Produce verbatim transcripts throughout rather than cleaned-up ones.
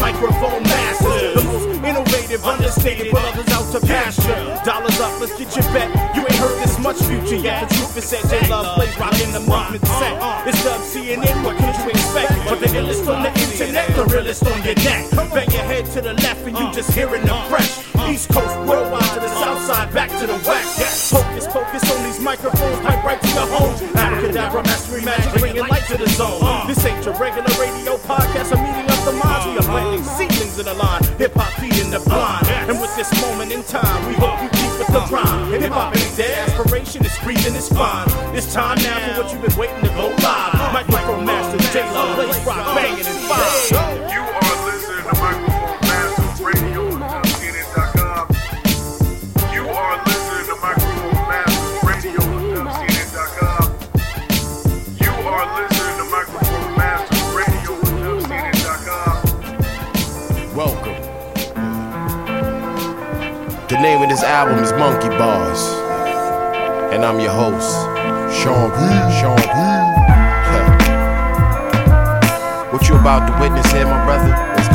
microphone masters. The most innovative, understated, put others out to pasture. Dollars up, let's get your bet. You ain't heard this much future yet. The truth is that J Love plays rockin' the movement set. It's Dub C N N, what can you expect? But the illest on the internet, the realest on your neck. Bang your head to the left and you just hearing the fresh. East Coast, worldwide to the south side, back to the west. Yes. Focus, focus on these microphones, pipe right to your home. Abracadabra, mastery magic, bringing light to the zone. This ain't your regular radio podcast, a meeting of the minds. We are planting seedlings in the line, hip-hop feeding the blind. And with this moment in time, we hope you keep with the rhyme. And hip-hop ain't dead, aspiration is breathing, it's fine. It's time now for what you've been waiting to go live. Microphone Master, J-Lo, Blaze Rock, banging and fire. You are listening to Microphone Masters Radio on C N N dot com. You are listening to Microphone Masters Radio on C N N dot com. You are listening to Microphone Masters Radio on C N N dot com. Welcome. The name of this album is Monkey Bars, and I'm your host, Sean P. Sean P. What you about to witness here, my brother?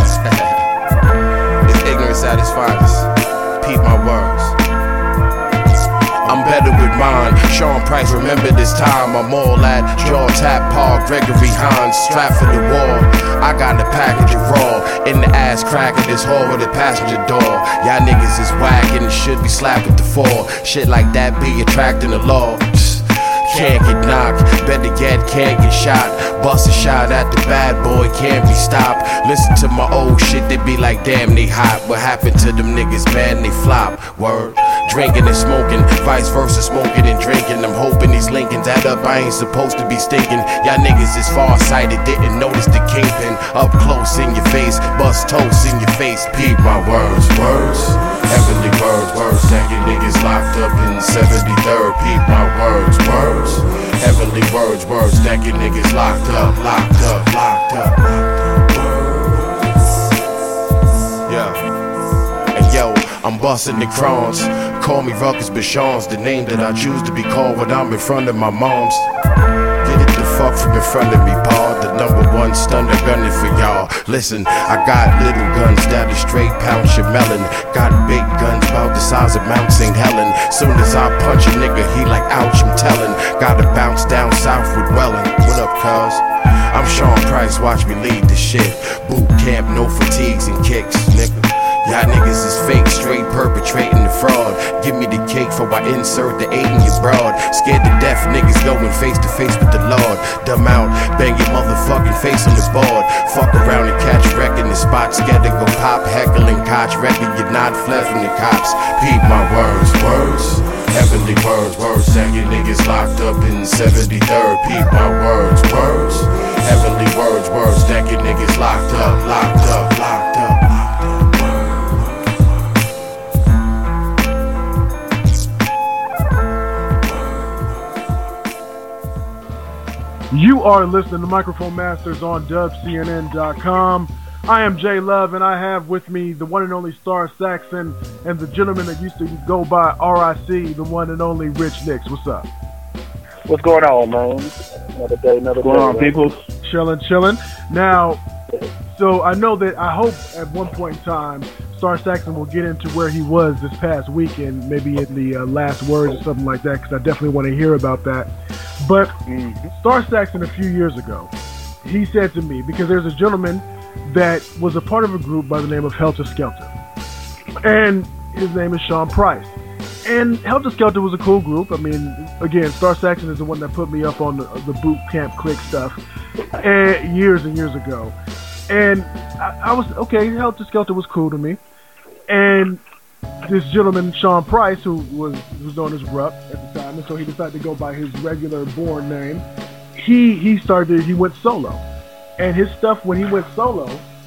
It's ignorance at its finest. Peep my words. I'm better with mine. Sean Price, remember this time. I'm all at Jaw Tap Park, Gregory Hines, strapped for the wall. I got the package of raw in the ass crack of this hole with the passenger door. Y'all niggas is whack and should be slapped at the fall. Shit like that be attracting the law. Can't get knocked, better yet can't get shot. Bust a shot at the bad boy, can't be stopped. Listen to my old shit, they be like damn they hot. What happened to them niggas, man, they flop. Word, drinking and smoking, vice versa, smoking and drinking. I'm hoping these Lincolns add up, I ain't supposed to be stinking. Y'all niggas is far-sighted, didn't notice the kingpin. Up close in your face, bust toast in your face. Peep my words, words, heavenly words, words that you niggas locked up in seventy-third. Peep my words, words, heavenly words, words that you niggas locked up, locked up, locked up, locked up. Yeah. And yo, I'm busting the crowns. Call me Ruckus Bashans, the name that I choose to be called when I'm in front of my moms. Get it the fuck from in front of me, Paul. The number one stunner gunning for y'all. Listen, I got little guns that are straight pound your melon. Got big guns about the size of Mount Saint Helen. Soon as I punch a nigga, he like ouch, I'm telling. Gotta bounce down south with Welling. What up, cuz? I'm Sean Price, watch me lead the shit. Boot camp, no fatigues and kicks, nigga. Y'all niggas is fake, straight perpetrating the fraud. Give me the cake for I insert the eight in your broad. Scared to death, niggas going face to face with the Lord. Dumb out, bang your motherfucking face on the board. Fuck around and catch wreck in the spot. Scared to go pop, heckling, koch, wrecking, you're not fled from the cops. Peep my words, words, heavenly words, words that you niggas locked up in seventy-third. Peep my words, words, heavenly words, words that you niggas locked up, locked up, locked up. You are listening to Microphone Masters on Dub C N N dot com. I am J Love, and I have with me the one and only Star Saxon and the gentleman that used to go by R I C, the one and only Rich Nicks. What's up? What's going on, man? Another day, another day. What's going on, people? Chillin', chillin'. Now, so I know that I hope at one point in time, Star Saxon will get into where he was this past weekend, maybe in the uh, last words or something like that, because I definitely want to hear about that. But mm-hmm. Star Saxon, a few years ago, he said to me, because there's a gentleman that was a part of a group by the name of Helter Skelter, and his name is Sean Price. And Helter Skelter was a cool group. I mean, again, Star Saxon is the one that put me up on the, the boot camp click stuff and years and years ago. And I, I was, okay, Helter Skelter was cool to me. And this gentleman, Sean Price, who was, was known as Rupp at the time, and so he decided to go by his regular born name, he, he started, he went solo. And his stuff, when he went solo,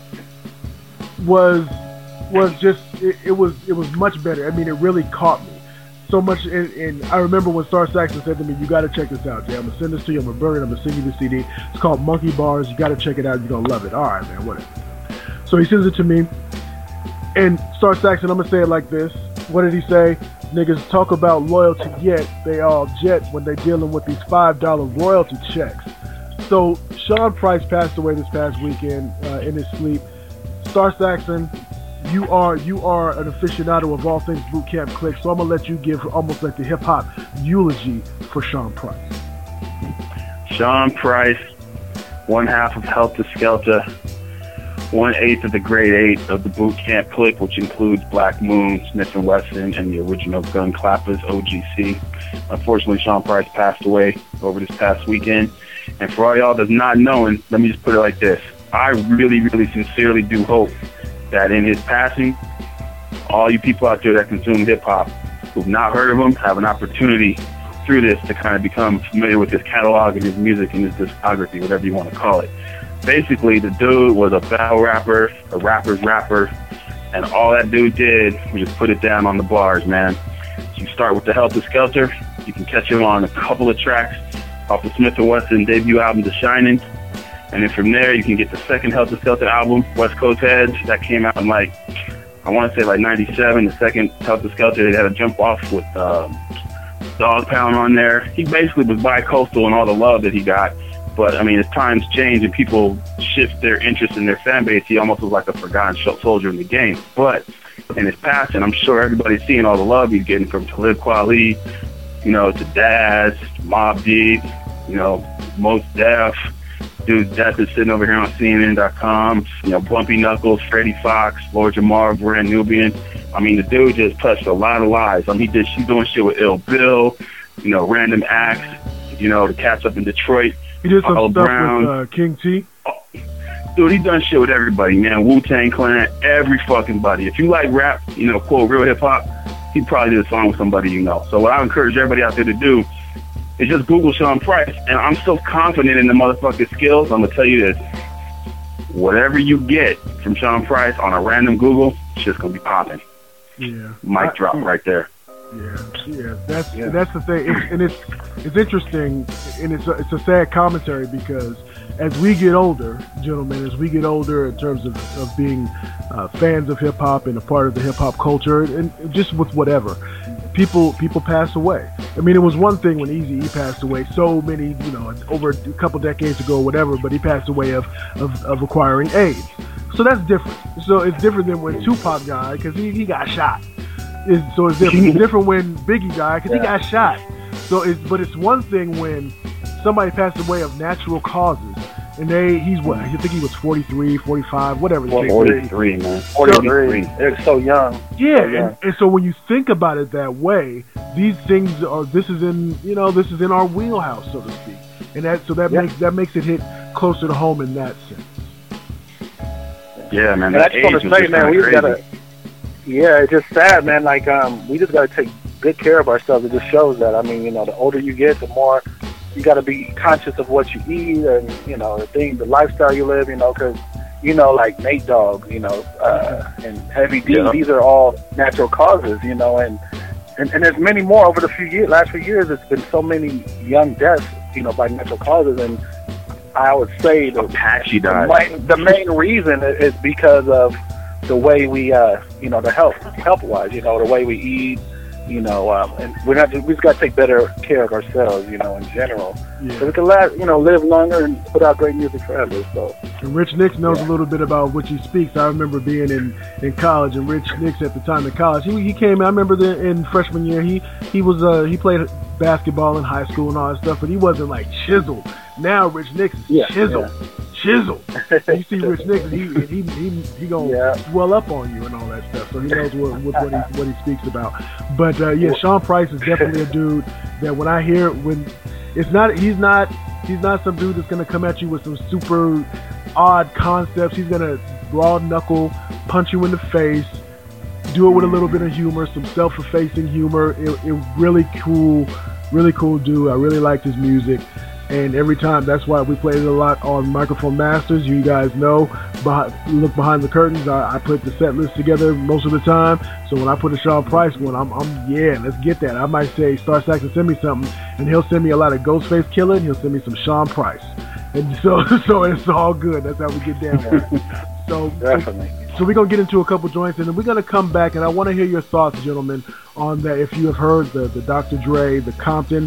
was was just, it, it was it was much better. I mean, it really caught me. So much, and, and I remember when Star Saxon said to me, you got to check this out, Jay. I'm going to send this to you. I'm going to burn it. I'm going to send you the C D. It's called Monkey Bars. You got to check it out. You're going to love it. All right, man, whatever. So he sends it to me. And Star Saxon, I'm going to say it like this. What did he say? Niggas talk about loyalty yet. They all jet when they dealing with these five dollar royalty checks. So Sean Price passed away this past weekend uh, in his sleep. Star Saxon, you are you are an aficionado of all things Boot Camp Click, so I'm gonna let you give almost like the hip hop eulogy for Sean Price. Sean Price, one half of Helter Skelter, one eighth of the grade eight of the Boot Camp Click, which includes Black Moon, Smith and Wesson, and the original Gun Clappers, O G C. Unfortunately, Sean Price passed away over this past weekend. And for all y'all that's not knowing, let me just put it like this. I really, really sincerely do hope that in his passing, all you people out there that consume hip-hop who've not heard of him have an opportunity through this to kind of become familiar with his catalog and his music and his discography, whatever you want to call it. Basically, the dude was a battle rapper, a rapper's rapper, and all that dude did was just put it down on the bars, man. So you start with the Helter Skelter. You can catch him on a couple of tracks off the Smith and Wesson debut album, The Shining. And then from there, you can get the second Helter Skelter album, West Coast Heads. That came out in like, I want to say like ninety-seven. The second Helter Skelter, they had a jump off with uh, Dog Pound on there. He basically was bi-coastal in all the love that he got. But, I mean, as times change and people shift their interest in their fan base, he almost was like a forgotten soldier in the game. But in his passing, I'm sure everybody's seeing all the love he's getting from Talib Kweli, you know, to Daz, Mobb Deep, you know, Mos Def. Dude, Death is sitting over here on C N N dot com. You know, Bumpy Knuckles, Freddie Fox, Lord Jamar, Brand Nubian. I mean, the dude just touched a lot of lives. I mean, he did, she's doing shit with Ill Bill, you know, Random Acts, you know, the cats up in Detroit. He did some Paul stuff Brown. with uh, King T. Oh, dude, he done shit with everybody, man. Wu-Tang Clan, every fucking buddy. If you like rap, you know, quote, real hip-hop, he probably did a song with somebody you know. So what I encourage everybody out there to do is just Google Sean Price. And I'm so confident in the motherfucking skills, I'm going to tell you this. Whatever you get from Sean Price on a random Google, it's just going to be popping. Yeah. Mic I, drop right there. Yeah, yeah, that's Yeah. that's the thing, it's, and it's it's interesting, and it's a, it's a sad commentary because as we get older, gentlemen, as we get older in terms of, of being uh, fans of hip hop and a part of the hip hop culture, and just with whatever, people people pass away. I mean, it was one thing when Eazy-E passed away, so many, you know, over a couple decades ago, or whatever, but he passed away of of, of acquiring AIDS. So that's different. So it's different than when Tupac died because he, he got shot. It's, so it's different. It's different when Biggie died because Yeah. he got shot. So it's but it's one thing when somebody passed away of natural causes, and they he's what I think he was forty-three, forty-five, whatever. the case may be. forty-three, man. forty-three. They're so young. Yeah, So young. and, and so when you think about it that way, these things are this is in you know this is in our wheelhouse, so to speak, and that so that Yeah. makes that makes it hit closer to home in that sense. Yeah, man. And I That just want age to was say, just man, kinda we just crazy. gotta. Yeah, it's just sad, man. Like, um, we just gotta take good care of ourselves. It just shows that. I mean, you know, the older you get, the more you gotta be conscious of what you eat and you know the things, the lifestyle you live. You know, because you know, like Nate Dogg, you know, uh, and Heavy D. Yeah. These are all natural causes. You know, and, and and there's many more over the few years, last few years. It's been so many young deaths, you know, by natural causes, and I would say the Apache the died. main, the main reason i- is because of the way we, uh, you know, the health, health-wise, you know, the way we eat, you know, um, and we're not, we just got to take better care of ourselves, you know, in general, Yeah. so we can last, you know, live longer and put out great music forever. So And Rich Nix knows Yeah. a little bit about which he speaks. I remember being in, in college, and Rich Nix at the time in college, he, he came. I remember the, in freshman year, he he was uh, he played basketball in high school and all that stuff, but he wasn't like chiseled. Now Rich Nix is Yeah, chiseled, chiseled. You see Rich Nix, and he and he he he gonna Yeah. swell up on you and all that stuff. So he knows what what, what he what he speaks about. But uh, yeah, Sean Price is definitely a dude that when I hear when it's not he's not he's not some dude that's gonna come at you with some super odd concepts. He's gonna broad knuckle punch you in the face, do it with a little bit of humor, some self-effacing humor. It, it really cool, really cool dude. I really liked his music, and every time that's why we played it a lot on Microphone Masters. You guys know, behind, look behind the curtains. I, I put the set list together most of the time. So when I put a Sean Price one, I'm, I'm yeah, let's get that. I might say Star Saxon send me something, and he'll send me a lot of Ghostface Killah, and he'll send me some Sean Price. And so, so it's all good. That's how we get down. So, definitely. so we're going to get into a couple joints, and then we're going to come back, and I want to hear your thoughts, gentlemen, on that. If you have heard the, the Doctor Dre, the Compton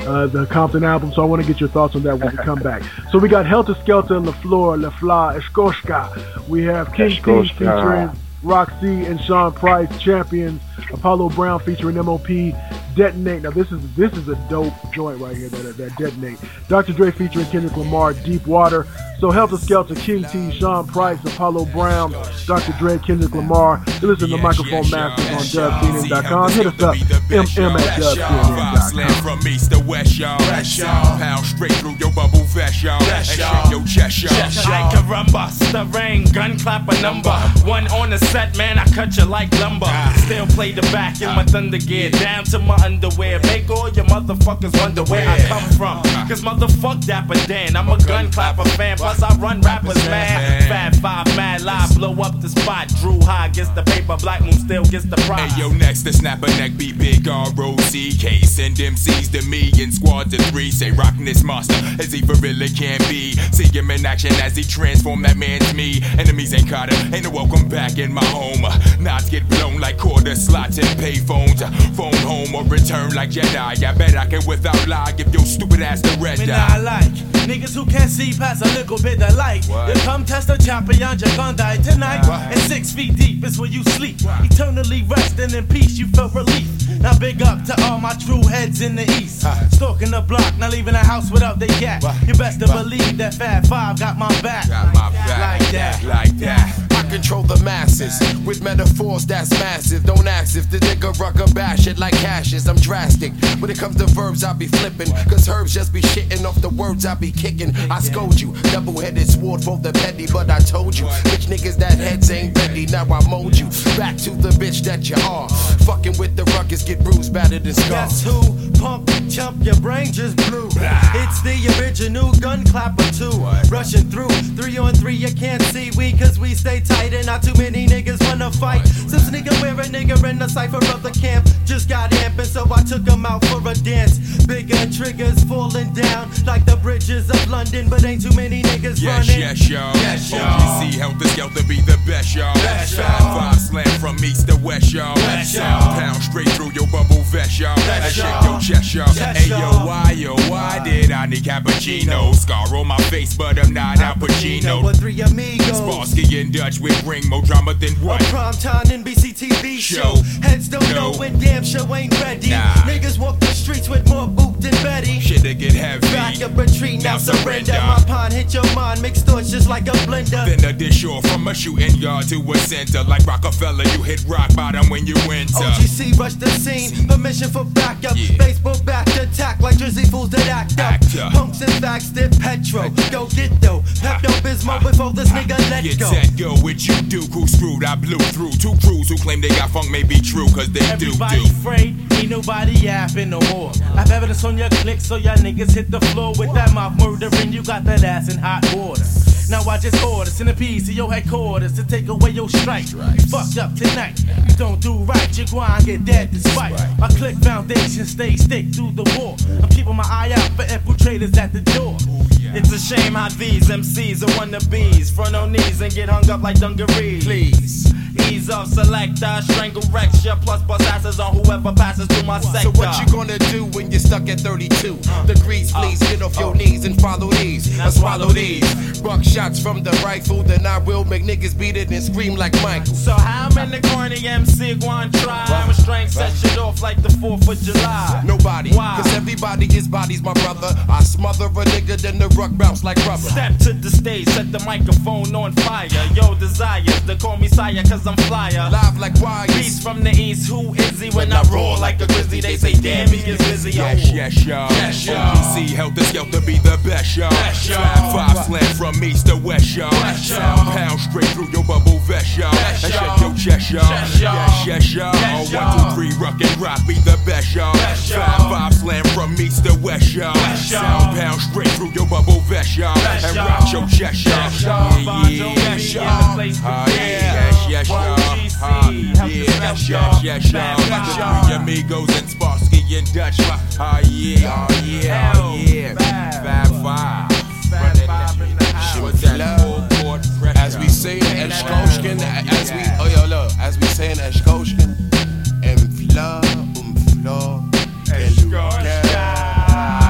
uh, the Compton album. So I want to get your thoughts on that when we come back. So we got Helter Skelter, LaFleur, LaFla, Eshkoshka. We have King T featuring Roxy and Sean Price, Champions. Apollo Brown featuring M O P, Detonate. Now this is this is a dope joint right here, that, that Detonate. Doctor Dre featuring Kendrick Lamar, Deep Water. So Helter Skelter, King T, Sean Price, Apollo Brown, Doctor Dre, Kendrick Lamar. You listen to Microphone Masters on dub C N N dot com. Hit us up, M M at dub C N N dot com. From east to west, y'all. Pound straight through your bubble vest, y'all. And shake your chest, y'all. Like caramba, the rain, gun clap a number. One on the set, man, I cut you like lumber. Still play the back in my thunder gear, down to my underwear. Make all your motherfuckers wonder where I come from. Cause motherfuck Dapper Dan, I'm a gun clapper fan. Plus I run rappers, man. Fat Five, mad live, blow up the spot. Drew High gets the paper, Black Moon still gets the prize. Hey yo, next to snap a neck, be big R O C K. Send M Cs to me in squads of three. Say rockin' this monster as he for really can be. See him in action as he transform that man's me. Enemies ain't caught him, ain't no welcome back in my home. Knots get blown like quarter slots and pay phones. Phone home or return like Jedi. I bet I can without lie give your stupid ass the red Me eye. not like niggas who can't see past a little bit of light. You come test a champion, you're gonna die tonight. And six feet deep is where you sleep. Eternally resting in peace, you feel relief. Now big up to all my true heads in the east. Stalking the block, not leaving the house without they gat. You best to believe that Fat Five got my back. Got my back. Like that. Like that. I control the masses with metaphors that's massive. Don't ask if the nigga rucker bash it like hashes. I'm drastic. When it comes to verbs, I be flipping. Cause herbs just be shitting off the words I be kicking. I scold you, double-headed sword for the petty. But I told you, bitch niggas that heads ain't ready. Now I mold you back to the bitch that you are. Fucking with the ruckus, get bruised, battered and scarred. Guess who? Pump, chump, your brain just blew. It's the original gun clapper too. Rushing through, three on three, you can't see we cause we stay tight and not too many niggas wanna fight. Since nigga wear a nigga in the cipher of the camp just got amping, so I took him out for a dance. Bigger triggers falling down like the bridges of London, but ain't too many niggas yes, running. Yes, y'all. Yes, y'all. O G C Helter Skelter be the best, y'all. Best, y'all. Five slam from east to west, y'all. Best, y'all. Pound straight through your bubble vest, y'all. Best, And shake y'all. your chest, y'all. Yes, Hey, yo, y'all. why, yo, why did I need cappuccino? Scar on my face, but I'm not Al Pacino. With three amigos. Sparsky and Dutch with bring more drama than A what? primetime N B C T V show. Show. Heads don't No. know when damn show ain't ready. Nah. Niggas walk the streets with more boot than Betty. Shit to get heavy. Back up retreat, now Now surrender. surrender. My pond hit your mind, mixed thoughts just like a blender. Then a dish or from a shooting yard to a center. Like Rockefeller, you hit rock bottom when you enter. O G C rush the scene, permission for backup. Yeah. Baseball back attack like Drizzy fools that act up. Actor. Punks and facts did Petro. Go get though, Pepto Bismol before this nigga let Get go. set, go with you, do who screwed. I blew through two crews who claim they got funk may be true, cause they Everybody do do. afraid, ain't nobody yapping no more. I have evidence on your click, so y'all niggas hit the floor with that mouth murdering. You got that ass in hot water. Now I just order centipedes to your headquarters to take away your strike. You fucked up tonight. You don't do right, you gwine get dead despite. My click foundation stay stick through the war. I'm keeping my eye out for infiltrators at the door. It's a shame how these M Cs are wannabes. Front on knees and get hung up like dungarees. Please. Ease off, selector, strangle recture, plus bust asses on whoever passes through my sector. So what you gonna do when you're stuck at thirty-two degrees? Please get off your knees and follow these. And swallow these. Buck shots from the rifle, then I will make niggas beat it and scream like Michael. So how many corny M C going try? My strength set shit off like the fourth of July. Nobody, Why? cause everybody is bodies, my brother. I smother a nigga, then the ruck bounce like rubber. Step to the stage, set the microphone on fire. Yo, desires to call me sire, cause I'm flyer. Live like wires. Beast from the east, who is he? When I roar like a grizzly, they say, damn, he is busy. Yes, yes, y'all. Yes, y'all. O G C Helter Skelter be the best, y'all. Best, y'all. Five five slam from east to west, y'all. Best, y'all. Pound straight through your bubble vest, y'all. Best, And y'all. shake your chest, y'all. Best, y'all. Yes, yes, y'all. Best, One, y'all. two, three, rock and rock be the best, y'all. Best, y'all. Five five slam from east to west, y'all. Best, y'all. Sound pound straight through your bubble vest, y'all. Best, And y'all. rock your chest, y'all. Best, y'all. Yeah, Bon yeah, Jovi yes, in y'all. the place to Ah, be. yes, yes, y'all. O G C, Ah, Helter yeah, Skelter. yes, yes, y'all. Bad The Bob. three amigos and Sparsky and Dutch. Ah, yeah, oh, yeah, oh, yeah. Bad. Fab Five. Bad Running Bob that in the shit. house. With that full court pressure. As we say in Eshkoshkin, as we, oh yo, look, as we say in Eshkoshkin, em fla, um fla, Eshkoshka.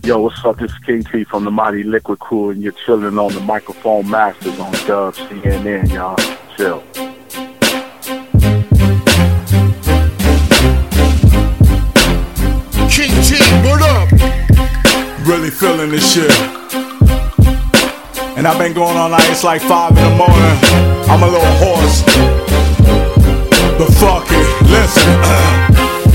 Yo, what's up? This is King T from the Mighty Liquid Crew, and you're chilling on the Microphone Masters on Dub C N N, y'all. Chill. King T, what up? Really feeling this shit. And I've been going all night, it's like five in the morning. I'm a little hoarse. But fuck it, listen.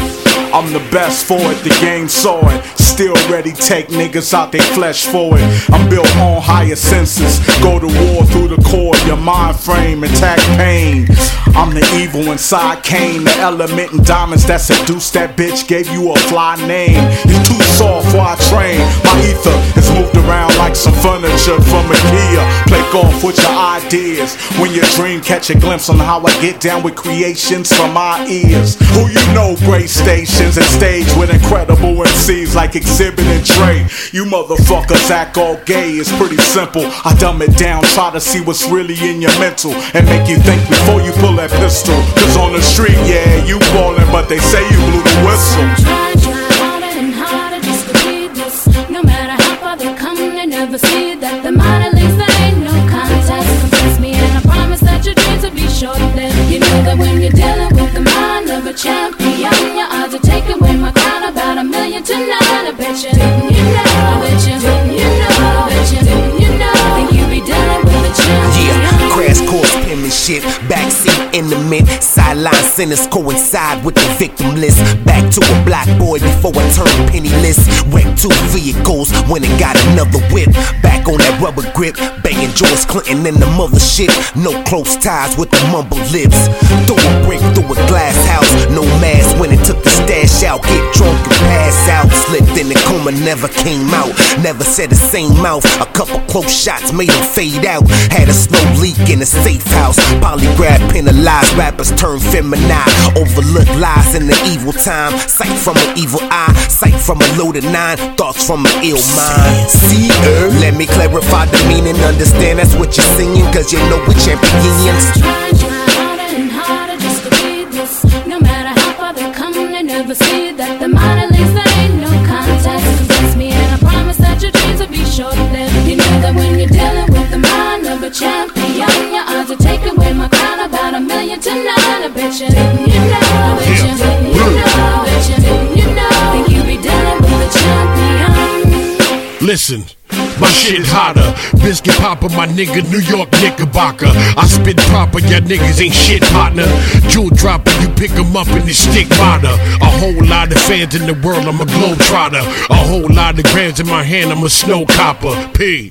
I'm the best for it, the game saw it. Still ready, take niggas out they flesh for it. I'm built on higher senses. Go to war through the core, your mind frame, attack pain. I'm the evil inside Cain, the element in diamonds that seduced that bitch, gave you a fly name. You're too soft while I train. My ether is moved around like some furniture from IKEA. Play golf with your ideas. When your dream catch a glimpse on how I get down with creations from my ears. Who you know, great stations and stage with incredible M Cs like Exhibit and Dre. You motherfuckers act all gay, it's pretty simple. I dumb it down, try to see what's really in your mental and make you think before you pull that pistol. Cause on the street, yeah, you ballin', but they say you blew the whistle. Try, try harder and harder just to read this. No matter how far they come, they never see that the minor leagues, there ain't no contest. Confess me and I promise that your dreams will be short-lived. You know that when you're dealing with the mind of a champion, your odds are taking away my crown about a million to nine. I bet you didn't you know, I bet you didn't you know, I bet you didn't you know, think you be dealing with a champion. Yeah, crash course penmanship, backseat intimate, sideline centers coincide with the victim list. Back to a black boy before I turned penniless. Wrecked two vehicles when it got another whip. Back on that rubber grip, banging George Clinton in the mothership. No close ties with the mumble lips. Throw a brick through a glass house, no mask when it took the stash out. Get drunk and pass out. Slipped in the coma, never came out. Never said the same mouth. A couple close shots made him fade out. Had a slow leak in a safe house. Polygraph penalized rappers turn feminine. Overlook lies in the evil time. Sight from an evil eye. Sight from a loaded nine. Thoughts from an ill mind. See, er, let me clarify the meaning. Understand that's what you're singing, cause you know we're champions. Try, try harder and harder just to read this. No matter how far they come, they never see that the minor leagues, there ain't no contest. Confess me and I promise that your dreams will be short-lived. You know that when you're dealing with the mind of a champion, your odds are taking away my crown about a million to nine. I bet you didn't you know, I bet you didn't you know, I bet you didn't you know, think you be dealing with a champion. Listen, my shit hotter. Biscuit popper, my nigga, New York Knickerbocker. I spit proper, y'all niggas ain't shit, partner. Jewel dropper, you pick 'em up in the stick modder. A whole lot of fans in the world, I'm a globetrotter. A whole lot of grams in my hand, I'm a snow copper. P.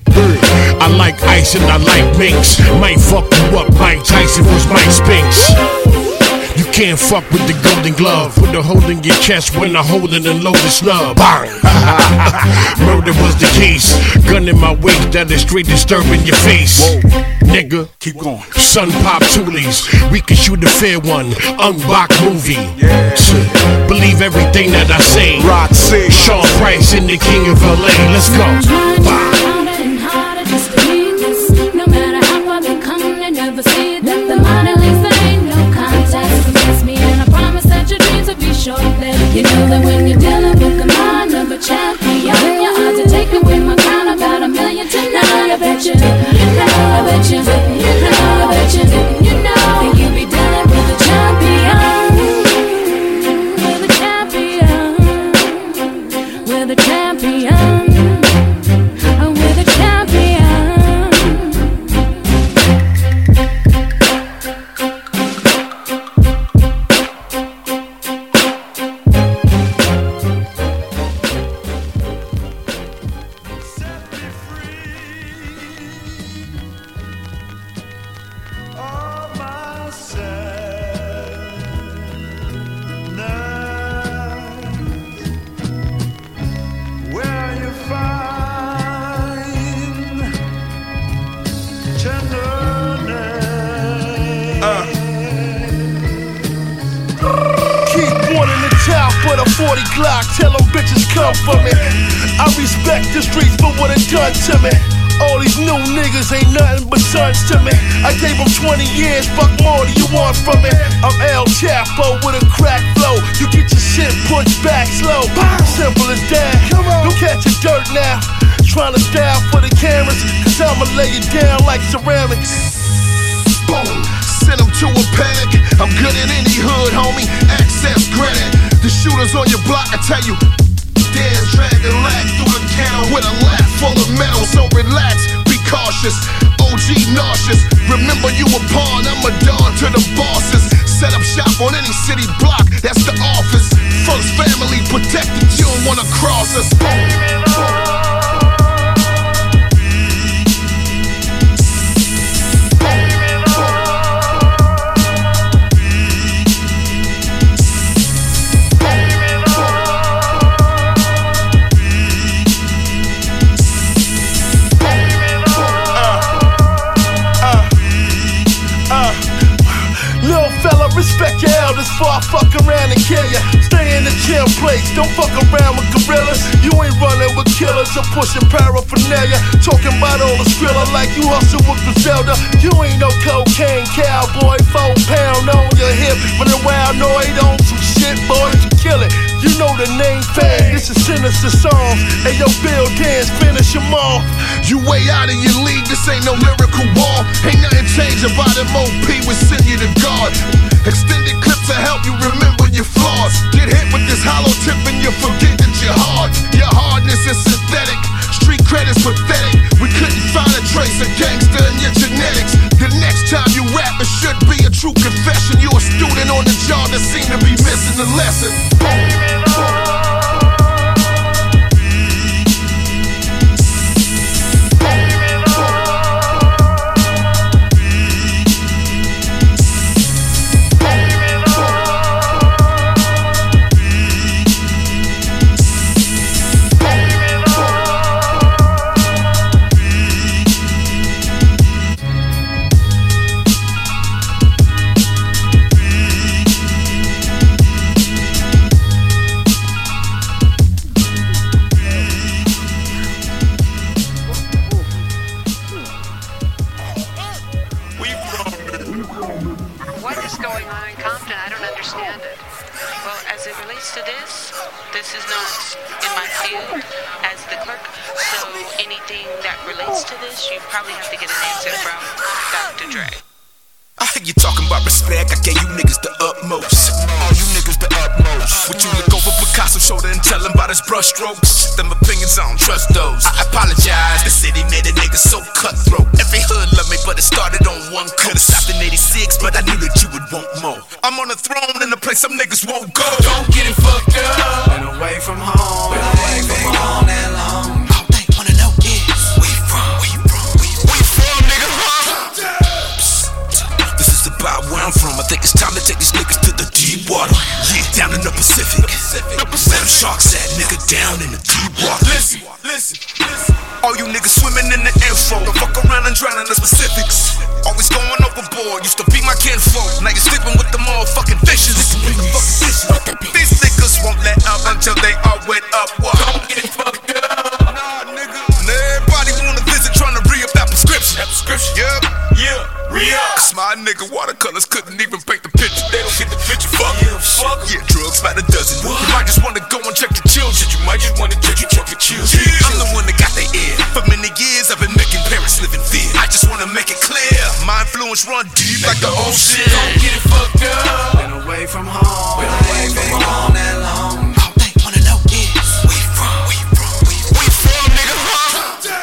I like ice and I like minks. Might fuck you up, Mike Tyson was Mike Spinks. You can't fuck with the golden glove. Put a hole in your chest when I hold it and load the snub. Bang! Murder was the case. Gun in my waist that is straight disturbing your face. Whoa. Nigga, keep going. Sun pop toolies. We can shoot a fair one. Unbox movie. Yeah. Believe everything that I say. Rock say. Sean Price and the King of L A. Let's go. Harder and harder just to read this. No matter how far they come, they never see that the minor leagues, there ain't no contest. Confess me and I promise that your dreams will be short-lived. You know that when you're dealing with the mind of a champion, your odds are taking away my crown about a million to nine. I bet you didn't you know, I bet you didn't you know, I bet you didn't you know, think you be dealing with a champion, with a champion, with a champion. forty Glock, tell them bitches come for me. I respect the streets for what it done to me. All these new niggas ain't nothing but sons to me. I gave them twenty years, fuck more do you want from me? I'm El Chapo with a crack flow. You get your shit pushed back slow. Simple as that. Don't catch a dirt now. Tryna style for the cameras, cause I'ma lay it down like ceramics. Boom, send them to a peg. I'm good in any hood, homie. Access granted. The shooters on your block, I tell you. Damn, drag the lag through the kennel with a lap full of metal. So relax, be cautious. O G nauseous. Remember you a pawn, I'm a dawn to the bosses. Set up shop on any city block, that's the office. First family protected, you don't wanna cross us. Boom, boom. Respect your elders before I fuck around and kill ya. Stay in the chill place, don't fuck around with gorillas. You ain't running with killers or pushing paraphernalia. Talking about all the skrilla like you hustle with Griselda. You ain't no cocaine cowboy, four pound on your hip. Running around Noid on some shit, boy, you kill it. You know the name Fang, this is sinister songs. Hey yo, Bill Dance, finish them off. You way out of your league, this ain't no lyrical wall. Ain't nothing changed about M O P, we send you to God. Extended clips to help you remember your flaws. Get hit with this hollow tip and you forget that you're hard. Your hardness is synthetic, street credit's pathetic. We couldn't find a trace of gangster in your genetics. The next time you rap, it should be a true confession. You're a student on the job that seem to be missing the lesson. Boom, boom. Strokes, them opinions, I don't trust those. I apologize, the city made a nigga so cutthroat. Every hood love me, but it started on one coast. Could've stopped in eighty-six, but I knew that you would want more. I'm on a throne in a place some niggas won't go. Don't get it fucked up. Been away from home, been away from home that long. All they wanna know is where you from, where you from, where you, where you from, nigga, huh? This is about where I'm from. I think it's time to take these niggas to the deep water. Yeah, down in the Pacific. Where them sharks at, nigga, down in the deep water. Listen, listen, listen. All you niggas swimming in the info. Don't fuck around and drown in the specifics. Always going overboard, used to be my kinfolk. Now you're sleeping with the motherfucking fishes. These niggas won't let up until they all wet up. What? Don't get fucked up. Nah, nigga. And everybody wanna visit trying to re-up that prescription. That prescription? Yep. Yeah. Re-up. Cause my nigga watercolors couldn't even paint the picture. They don't get the picture. Fuck. Yeah, fuck. Yeah, drugs by the dozen. What? You might just wanna go and check your children. You might just wanna check your check your children. Yeah. I'm the one that got their ear. For many years I've been making parents live in fear. I just wanna make it clear. My influence run deep like the ocean. Don't get it fucked up. Been away from home. Been away from home that long. All they wanna know is where you from, where you from, where you, where you from, nigga, huh?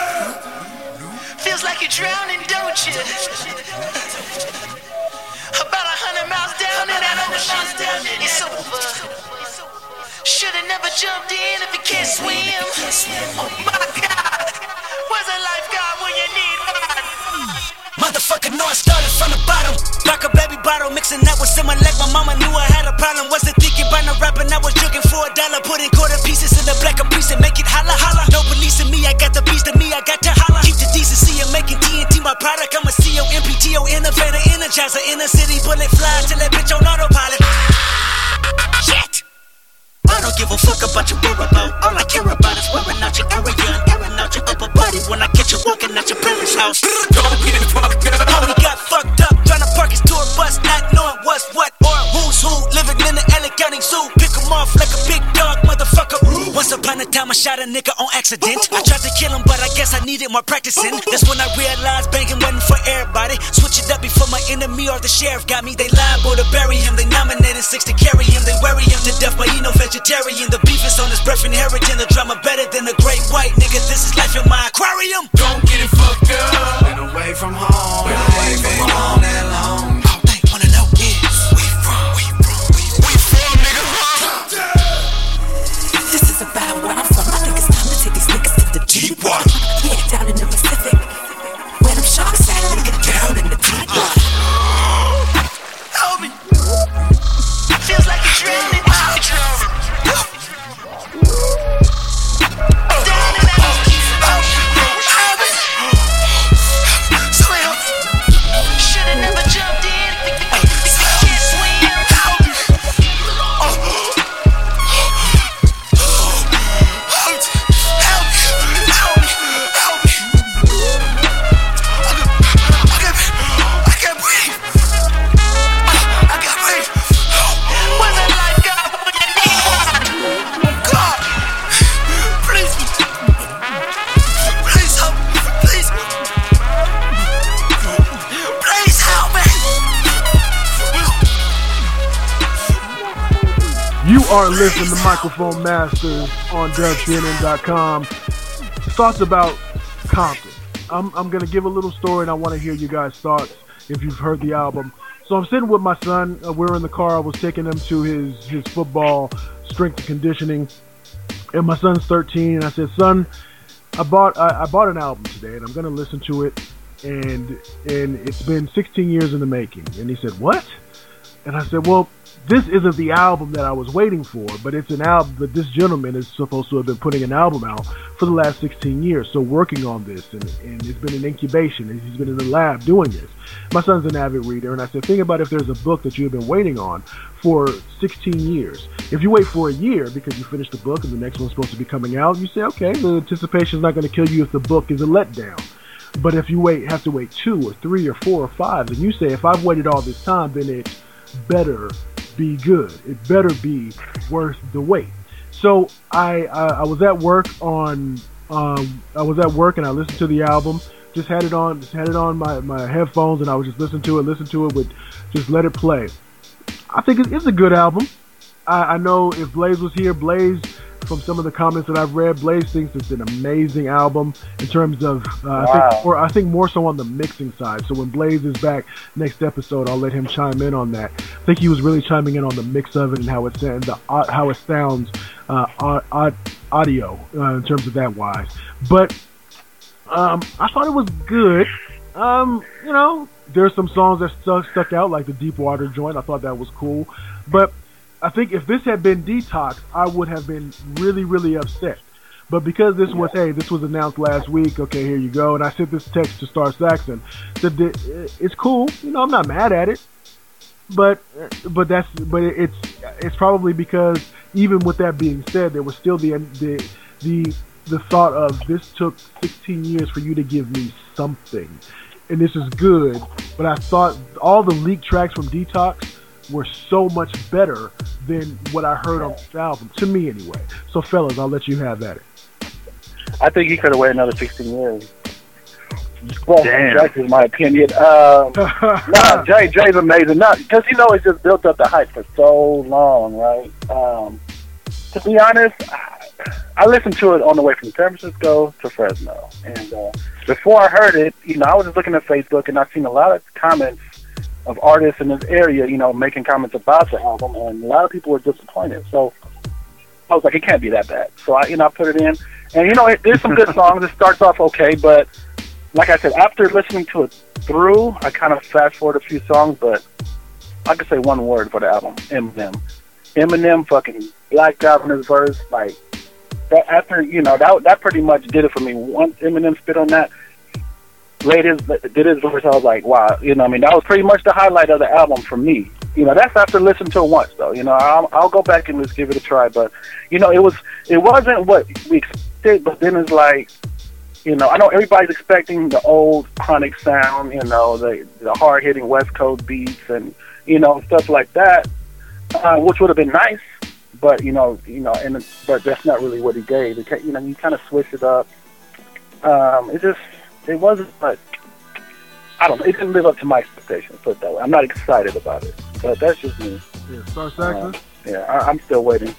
Feels like you're drowning, don't you? About a hundred miles down in that ocean, it's over. Should've never jumped in if you can't swim. Oh my God, where's a lifeguard when you need one? Motherfucker, know I started from the bottom. Rock a baby bottle, mixing that with someone like my mama knew I had a problem. Wasn't thinking about no rapping, I was looking for a dollar. Putting quarter pieces in the black of piece and make it holla holla. No police in me, I got the beast in me, I got to holla. Keep the decency and making T N T my product. I'm a C O M P T O innovator, energizer. In the city, bullet fly till that bitch on autopilot. Shit! I don't give a fuck about your whereabouts. All I care about is wearing out your area and airing out your upper body. party when I catch you walking out your parents' house. Don't get fucked up. Homie got fucked up, trying to park his tour bus, not knowing what's what or who's who. Living in the L A County Zoo, pick him off like a big dog, motherfucker. Once upon a time I shot a nigga on accident. I tried to kill him, but I guess I needed more practicing. That's when I realized banging wasn't for everybody. Switch it up before my enemy or the sheriff got me. They liable to bury him, they nominated six to carry him. They worry him to death, but he no vegetarian. The beef is on his breath, inheriting the drama better than a great white nigga. This is life in my aquarium. Don't get it fucked up. Been away from home, been away from home that long. All they wanna know is where you from, where you from, where you from, where you from, nigga. This is about where I'm from. I think it's time to take these niggas to the deep water. Yeah, down in the Pacific, where them sharks at, nigga, down in the deep water. Help me. Feels like you're drowning. Wow, you're drowning. You are listening to Microphone Masters on Dub C N N dot com. Thoughts about Compton. I'm, I'm going to give a little story, and I want to hear you guys' thoughts if you've heard the album. So I'm sitting with my son. Uh, we're in the car. I was taking him to his, his football strength and conditioning. And my son's thirteen, and I said, son, I bought I, I bought an album today, and I'm going to listen to it. And and it's been sixteen years in the making. And he said, what? And I said, well, this isn't the album that I was waiting for, but it's an album that this gentleman is supposed to have been putting an album out for the last sixteen years, so working on this, and, and it's been an incubation, and he's been in the lab doing this. My son's an avid reader, and I said, think about if there's a book that you've been waiting on for sixteen years. If you wait for a year because you finished the book and the next one's supposed to be coming out, you say, okay, the anticipation is not going to kill you if the book is a letdown. But if you wait, have to wait two or three or four or five, then you say, if I've waited all this time, then it's better be good. It better be worth the wait. So I I, I was at work on um, I was at work and I listened to the album. Just had it on, just had it on my, my headphones, and I was just listening to it, listen to it with, just let it play. I think it's, it's a good album. I, I know if Blaze was here, Blaze, from some of the comments that I've read, Blaze thinks it's an amazing album in terms of, uh, wow. I think, or I think more so on the mixing side. So when Blaze is back next episode, I'll let him chime in on that. I think he was really chiming in on the mix of it and how it and the how it sounds, uh, audio uh, in terms of that wise. But um, I thought it was good. Um, you know, there's some songs that stuck stuck out, like the Deep Water joint. I thought that was cool, but I think if this had been Detox, I would have been really, really upset. But because this was, hey, this was announced last week, okay, here you go. And I sent this text to Star Saxon. Said it's cool. You know, I'm not mad at it. But but that's but it's it's probably because even with that being said, there was still the the the the thought of this took sixteen years for you to give me something, and this is good. But I thought all the leaked tracks from Detox were so much better than what I heard on this album, to me anyway. So, fellas, I'll let you have at it. I think he could have waited another sixteen years. Well, that's in my opinion. Um, nah, Jay, Jay's amazing. Not because you know it's just built up the hype for so long, right? Um, to be honest, I, I listened to it on the way from San Francisco to Fresno, and uh, before I heard it, you know, I was just looking at Facebook and I've seen a lot of comments of artists in this area, you know, making comments about the album, and a lot of people were disappointed. So I was like, it can't be that bad. So I, you know, I put it in, and you know, it, there's some good songs. It starts off okay, but like I said, after listening to it through, I kind of fast forward a few songs. But I could say one word for the album: Eminem. Eminem fucking blacked out in his verse, like that. After you know, that that pretty much did it for me. Once Eminem spit on that, laid his did his verse, I was like, wow, you know, I mean, that was pretty much the highlight of the album for me. You know, that's after listening to it once, though. You know, I'll, I'll go back and just give it a try. But you know, it was it wasn't what we expected. But then it's like You know, I know everybody's expecting the old Chronic sound, you know, the the hard hitting West Coast beats and you know stuff like that, uh, which would have been nice. But you know, you know, and but that's not really what he gave. It, you know, you kind of switch it up. Um, it just it wasn't like I don't know. It didn't live up to my expectations. Put it that way. I'm not excited about it, but that's just me. Yeah, Star Saxon. Uh, yeah, I, I'm still waiting.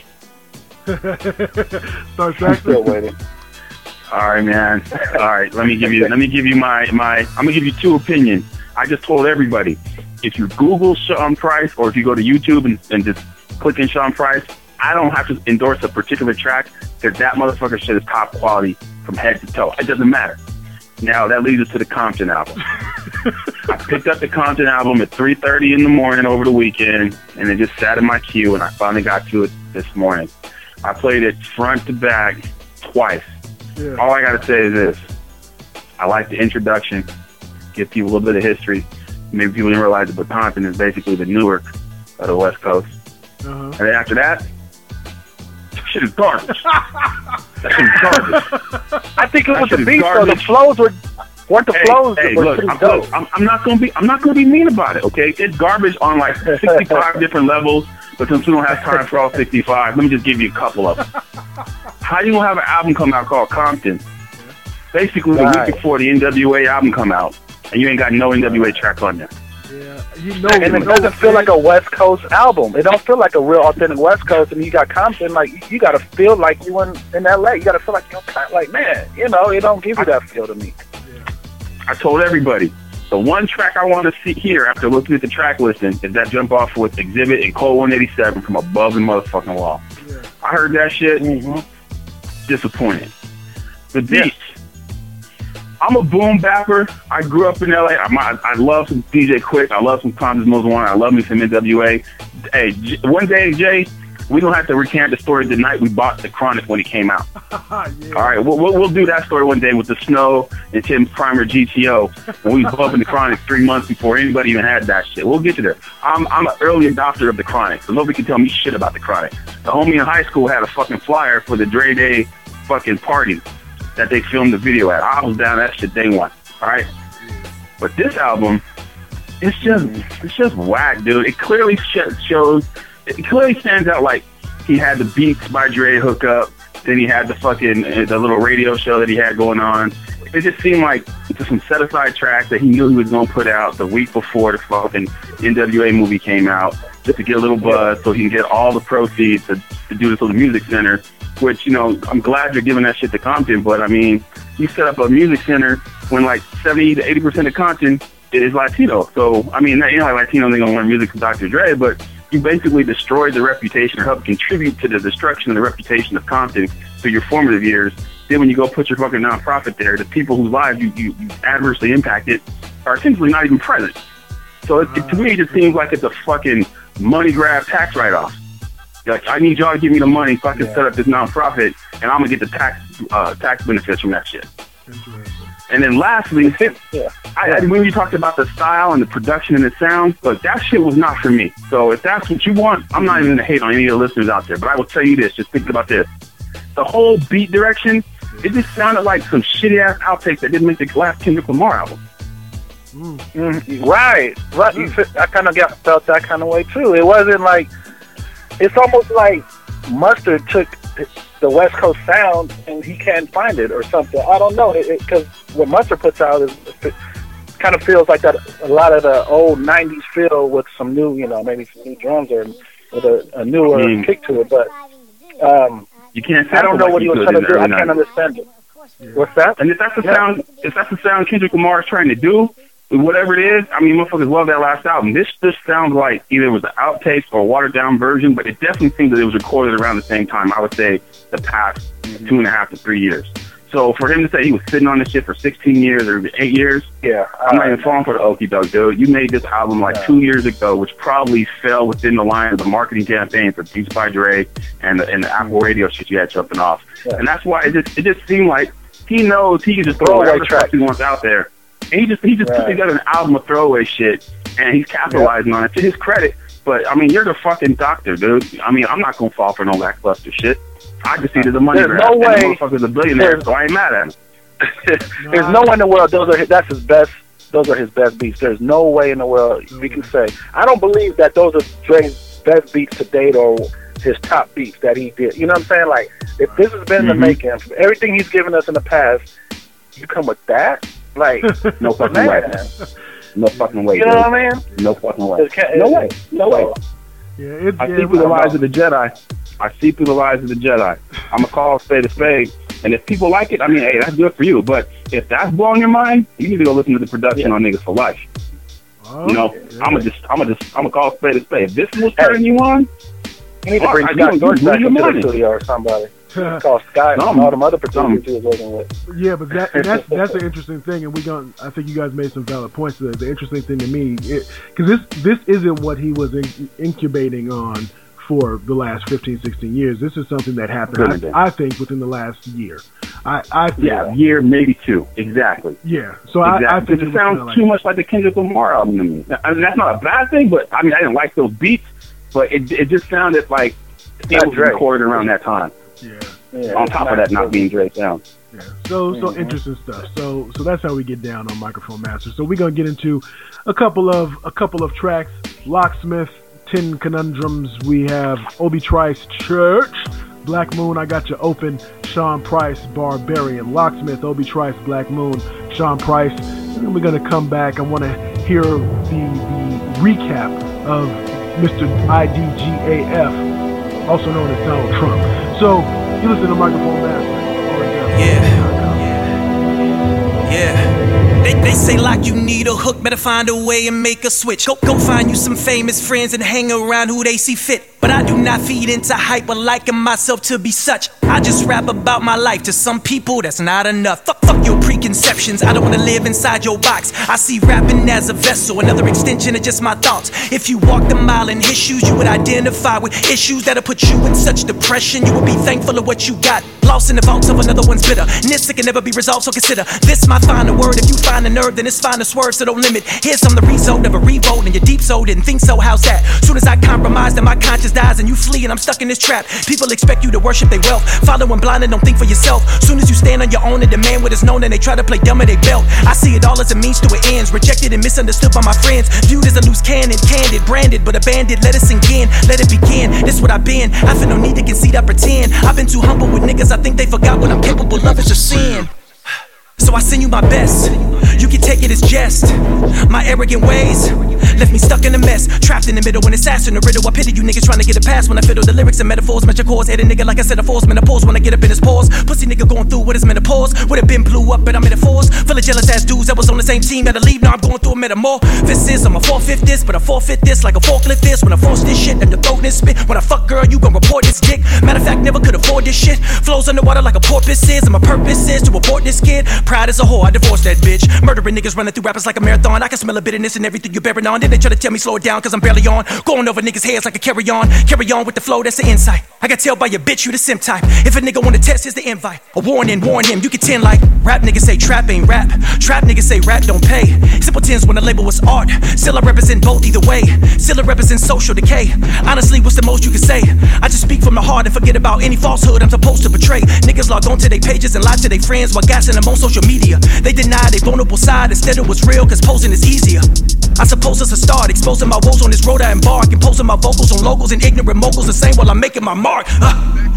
Star Saxon. I'm still waiting. All right, man. All right, let me give you let me give you my my. I'm gonna give you two opinions. I just told everybody, if you Google Sean Price or if you go to YouTube and, and just click in Sean Price, I don't have to endorse a particular track because that motherfucker shit is top quality from head to toe. It doesn't matter. Now that leads us to the Compton album. I picked up the Compton album at three thirty in the morning over the weekend, and it just sat in my queue, and I finally got to it this morning. I played it front to back twice. Yeah. All I gotta say is this: I like the introduction, give people a little bit of history. Maybe people didn't realize it, but Compton is basically the Newark of the West Coast. Uh-huh. And then after that, shit is garbage. That shit is garbage. I think it was the beat, though. The flows were weren't the hey, flows. Hey, were look, I'm, dope. look I'm, I'm not gonna be. I'm not gonna be mean about it. Okay, it's garbage on like sixty-five different levels. But since we don't have time for all sixty-five, let me just give you a couple of them. How you gonna have an album come out called Compton? Basically, the right. week before the N W A album come out, and you ain't got no N W A track on there. Yeah, you know, and it doesn't feel like a West Coast album. It don't feel like a real authentic West Coast. And you got Compton, like you got to feel like you in in L A. You got to feel like you're like man, you know, it don't give you that feel to me. I told everybody the one track I want to see here after looking at the track listing is that jump off with Exhibit and Code one eighty-seven from Above the Motherfucking Wall. Yeah. I heard that shit. Mm-hmm. Disappointed. The Beast. I'm a boom bapper. I grew up in L A. I'm, I, I love some D J Quick. I love some Compton's Most Wanted. I love me some N W A. Hey, J- one day, Jay, we don't have to recant the story the night we bought the Chronic when he came out. Yeah. All right, we'll, we'll we'll do that story one day with the Snow and Tim's Primer G T O when we was bumping the Chronic three months before anybody even had that shit. We'll get to there. I'm I'm an early adopter of the Chronic, so nobody can tell me shit about the Chronic. The homie in high school had a fucking flyer for the Dre Day fucking party that they filmed the video at. I was down that shit day one. All right, but this album, it's just it's just whack, dude. It clearly sh- shows. It clearly stands out like he had the Beats by Dre hookup. Then he had the fucking uh, the little radio show that he had going on. It just seemed like just some set aside tracks that he knew he was gonna put out the week before the fucking N W A movie came out, just to get a little buzz, so he can get all the proceeds to, to do this little music center. Which, you know, I'm glad you're giving that shit to Compton, but I mean, you set up a music center when like seventy to eighty percent of Compton is Latino. So, I mean, you know, like Latinos ain't gonna learn music from Doctor Dre, but you basically destroyed the reputation or helped contribute to the destruction of the reputation of Compton through your formative years. Then when you go put your fucking nonprofit there, the people whose lives you, you, you adversely impacted are essentially not even present. So it, it, to me, it just seems like it's a fucking money grab tax write-off. Like, I need y'all to give me the money so I can yeah. set up this nonprofit, and I'm gonna get the tax uh, tax benefits from that shit. And then lastly, yeah. I, I, when you talked about the style and the production and the sound, look, that shit was not for me. So if that's what you want, I'm not even gonna hate on any of the listeners out there. But I will tell you this, just think about this: the whole beat direction, it just sounded like some shitty ass outtakes that didn't make the last Kendrick Lamar album. Mm. Mm, right, right. Mm. I kind of got felt that kind of way too. It wasn't like. It's almost like Mustard took the West Coast sound and he can't find it or something. I don't know, because what Mustard puts out is it kind of feels like that. A lot of the old nineties feel with some new, you know, maybe some new drums or with a, a newer I mean, kick to it. But um, you can't. I don't know like what he was trying to do. I can't understand it. Yeah. What's that? And if that's the yeah. sound, if that's the sound Kendrick Lamar is trying to do. Whatever it is, I mean, motherfuckers love that last album. This just sounds like either it was an outtake or a watered down version, but it definitely seems that it was recorded around the same time. I would say the past two and a half to three years. So for him to say he was sitting on this shit for sixteen years or eight years, yeah, I'm not even falling for the okie doke, dude. You made this album like yeah. two years ago, which probably fell within the line of the marketing campaign for Beats by Dre and the, and the Apple Radio shit you had jumping off. Yeah. And that's why it just it just seemed like he knows he can just throw whatever track he wants out there. And he just he just right. put together an album of throwaway shit, and he's capitalizing yeah. on it to his credit. But I mean, you're the fucking doctor, dude. I mean, I'm not gonna fall for no lackluster shit. I just see it as a money There's grab. No way. And the motherfucker's a billionaire, so I ain't mad at him. There's no way in the world those are his, that's his best. Those are his best beats. There's no way in the world we can say. I don't believe that those are Dre's best beats to date or his top beats that he did. You know what I'm saying? Like, if this has been mm-hmm. the making, from everything he's given us in the past, you come with that? Like, no fucking man. way. No fucking way. You know dude. what I mean? No fucking way. No way. No way. Yeah, it, I yeah, see through the lies of the Jedi. I see through the lies of the Jedi. I'm going to call spade a spade. And if people like it, I mean, hey, that's good for you. But if that's blowing your mind, you need to go listen to the production yeah. on Niggas for Life. Oh, you know, yeah. I'm gonna just, I'm gonna just, I'm gonna call spade a spade. If this is what's turning you on, you need to bring Scott George back into the studio or somebody. Call Scott and all them other producers he was working with. Yeah, but that and that's that's an interesting thing, and we going I think you guys made some valid points to that. The interesting thing to me, because this this isn't what he was in, incubating on for the last fifteen, sixteen years. This is something that happened, I, I think, within the last year. I, I think, yeah, year, maybe two. Exactly. Yeah. So exactly. I, I think it, it sounds like too much like the Kendrick Lamar album to me. I mean, that's not a bad thing, but I mean, I didn't like those beats, but it it just sounded like it was recorded around that time. Yeah. yeah On top of that, not being Drake's sound. Yeah. So so mm-hmm. interesting stuff. So so that's how we get down on Microphone Master. So we're gonna get into a couple of a couple of tracks. Locksmith, Ten Conundrums. We have Obi Trice Church, Black Moon, I Got You Open, Sean Price, Barbarian, Locksmith, Obi Trice, Black Moon, Sean Price. And then we're gonna come back. I want to hear the the recap of Mister I D G A F, also known as Donald Trump. So you listen to Microphone Master. Yeah. Yeah. Yeah. They, they say like you need a hook, better find a way and make a switch. Go go find you some famous friends and hang around who they see fit. But I do not feed into hype or liking myself to be such. I just rap about my life. To some people, that's not enough. Fuck, fuck your preconceptions. I don't want to live inside your box. I see rapping as a vessel, another extension of just my thoughts. If you walked a mile in his shoes, you would identify with issues that'll put you in such depression. You would be thankful of what you got. Lost in the vaults of another one's bitter. Nissa can never be resolved, so consider this my final word. If you find a nerve, then it's fine to swerve, so don't limit. Here's some of the result of a revolt, and your deep soul didn't think so. How's that? Soon as I compromise, then my conscience dies, and you flee, and I'm stuck in this trap. People expect you to worship their wealth, following blind and don't think for yourself. Soon as you stand on your own and demand what is known, and they try to play dumb at they belt. I see it all as a means to an ends, rejected and misunderstood by my friends, viewed as a loose cannon, candid, branded, but abandoned. Let it sink in, let it begin. This what I've been. I feel no need to concede, I pretend. I've been too humble with niggas. I think they forgot what I'm capable of is just sin. So I send you my best. You can take it as jest. My arrogant ways left me stuck in a mess, trapped in the middle, an assassin, a riddle. I pity you niggas trying to get a pass when I fiddle the lyrics and metaphors. Measure chords, hit a nigga like I said a force menopause when I get up in his paws. Pussy nigga going through what is menopause. Would have been blew up, but I'm in a force. Full of jealous ass dudes that was on the same team. Gotta leave, now I'm going through a metamorphosis. I'm a forfeit this, but I forfeit this like a forklift this. When I force this shit at the throat and spit. When I fuck girl, you gon' report this dick. Matter of fact, never could afford this shit. Flows underwater like a porpoise is, and my purpose is to abort this kid. Pride is a whore, I divorced that bitch. Murdering niggas running through rappers like a marathon. I can smell a bitterness in everything you're bearing on. Then they try to tell me slow it down cause I'm barely on. Going over niggas' heads like a carry on. Carry on with the flow, that's the insight. I can tell by your bitch you the sim type. If a nigga wanna test, here's the invite. A warning, warn him, you can tend like rap niggas say trap ain't rap. Trap niggas say rap don't pay. Simple tens when the label was art. Still I represent both either way. Still I represent social decay. Honestly, what's the most you can say? I just speak from the heart and forget about any falsehood I'm supposed to portray. Niggas log on to their pages and lie to their friends while gassing them on social media. They deny their vulnerable side instead it was real cause posing is easier. I suppose it's a start, exposing my woes on this road I embark, imposing my vocals on logos and ignorant moguls the same while I'm making my mark. Uh.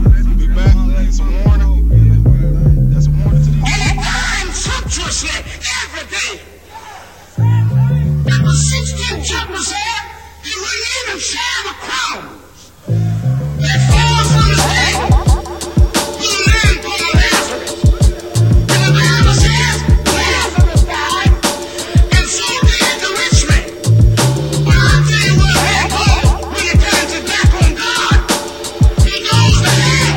sixteen chapters here, you will even share the crown. That falls from his head. He learned from the Lazarus. And the Bible says, Lazarus died, and so did the rich man. But I'll tell you what happened when he turns his back on God. He goes to hell.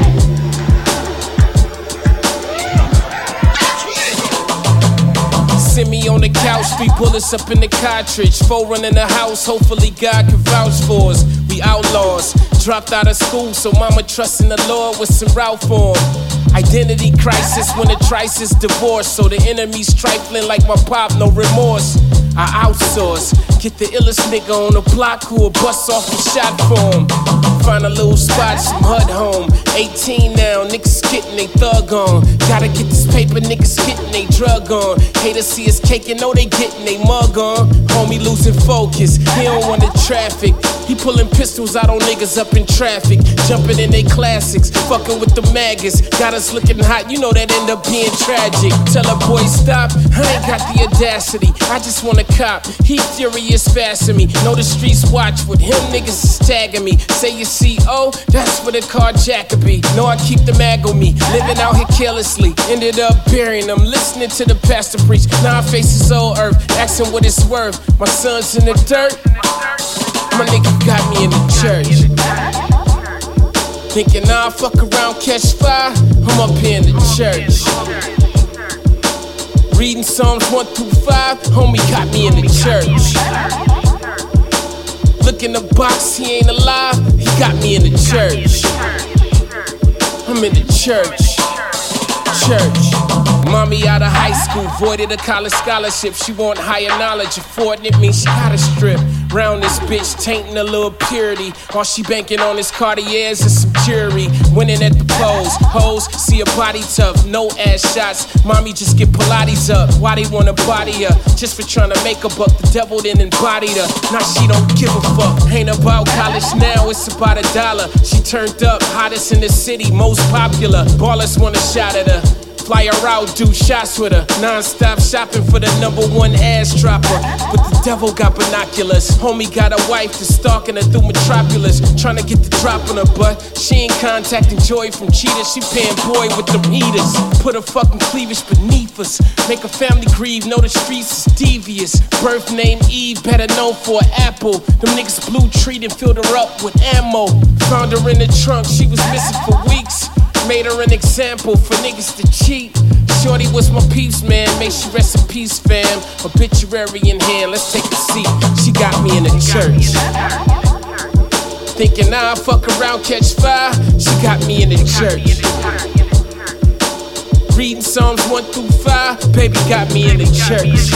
That's what it is. Send me on the couch, three bullets up in the cartridge. Four running the house, hopefully God can vouch for us. We outlaws, dropped out of school, so mama trusting the Lord with some route for him. Identity crisis when the trice divorce, so the enemy's trifling like my pop, no remorse. I outsource, get the illest nigga on the block who'll bust off a shot for him. Find a little spot, some H U D home. eighteen now, niggas getting they thug on. Gotta get this paper, niggas getting they drug on. Haters see us cake and know they getting they mug on. Homie losing focus, he don't want the traffic. He pulling pistols out on niggas up in traffic. Jumping in they classics, fucking with the maggots. Got us looking hot, you know that end up being tragic. Tell a boy stop, I ain't got the audacity. I just want a cop, he furious faster me. Know the streets watch with him, niggas is tagging me. Say you C O, that's for the carjacker be. Know I keep the mag on me, living out here carelessly. Ended up burying them, listening to the pastor preach. Now I face his old earth, asking what it's worth. My son's in the dirt, my nigga got me in the church. Thinking I'll fuck around, catch fire, I'm up here in the church. Reading Psalms one through five, homie got me in the church. Look in the box, he ain't alive, he got me in the church. I'm in the church, church. Mommy out of high school, voided a college scholarship. She want higher knowledge, affording it means she gotta strip. Round this bitch, tainting a little purity. All she banking on is Cartiers and some jewelry. Winning at the polls, hoes see a body tough, no ass shots. Mommy just get Pilates up, why they wanna body her? Just for trying to make a buck, the devil then embodied her. Now she don't give a fuck, ain't about college now, it's about a dollar. She turned up, hottest in the city, most popular. Ballers want a shot at her. Fly her out, do shots with her. Non-stop shopping for the number one ass dropper. But the devil got binoculars. Homie got a wife that's stalking her through Metropolis. Trying to get the drop on her butt. She ain't contacting Joy from cheaters. She paying boy with the heaters. Put her fucking cleavage beneath us. Make a family grieve, know the streets is devious. Birth name Eve, better known for an apple. Them niggas blue treat and filled her up with ammo. Found her in the trunk, she was missing for weeks. Made her an example for niggas to cheat. Shorty was my peeps, man. May she rest in peace, fam. Obituary in hand, let's take a seat. She got me in the church. Thinking I'll fuck around, catch fire. She got me in the church. Reading Psalms one through five. Baby got me in the church.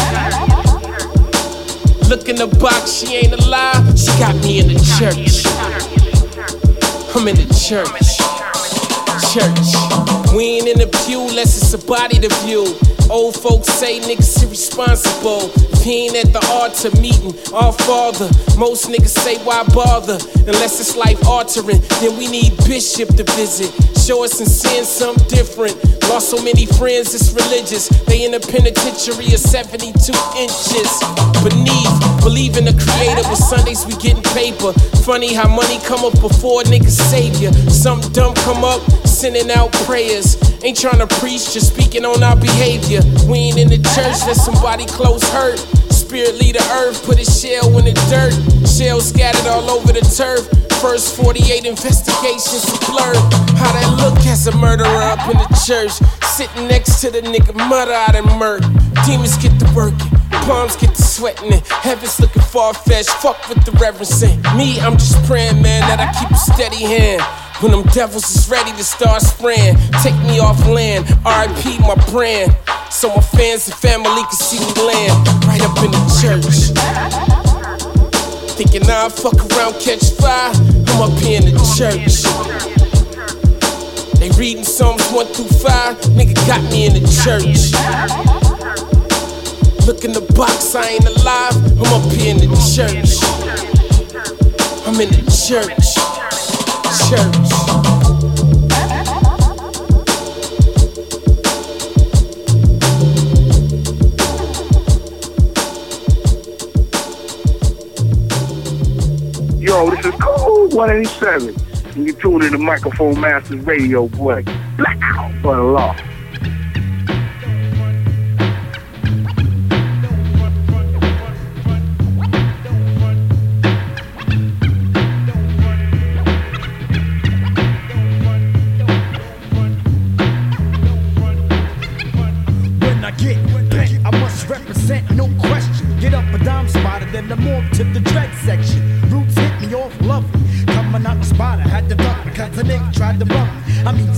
Look in the box, she ain't alive. She got me in the church. I'm in the church. Church. We ain't in the pew unless it's a body to view. Old folks say niggas irresponsible. If he ain't at the altar meeting our father, most niggas say why bother? Unless it's life altering, then we need Bishop to visit. Show us and sin something different. Lost so many friends, it's religious. They in the penitentiary of seventy-two inches. Beneath, believe in the creator, but Sundays we getting paper. Funny how money come up before niggas savior. Something dumb come up, sending out prayers. Ain't tryna preach, just speaking on our behavior. We ain't in the church, let somebody close hurt. Spirit lead the earth, put a shell in the dirt. Shells scattered all over the turf. First forty-eight investigations are blurred. How that look as a murderer up in the church. Sitting next to the nigga murder out and murk. Demons get to working, palms get to sweating it. Heaven's looking far-fetched, fuck with the reverence saying. Me, I'm just praying, man, that I keep a steady hand. When them devils is ready to start spraying, take me off land, R I P my brand. So my fans and family can see me land right up in the church. Thinking I'll fuck around, catch fire, I'm up here in the church. They reading Psalms one through five, nigga got me in the church. Look in the box, I ain't alive, I'm up here in the church. I'm in the church. Church. Yo, this is Cold one eighty-seven. You can tune in to Microphone Masters Radio, boy. Black out for the law. No question, get up a dime spotter, then the morph to the dread section. Roots hit me off lovely, coming out the spot.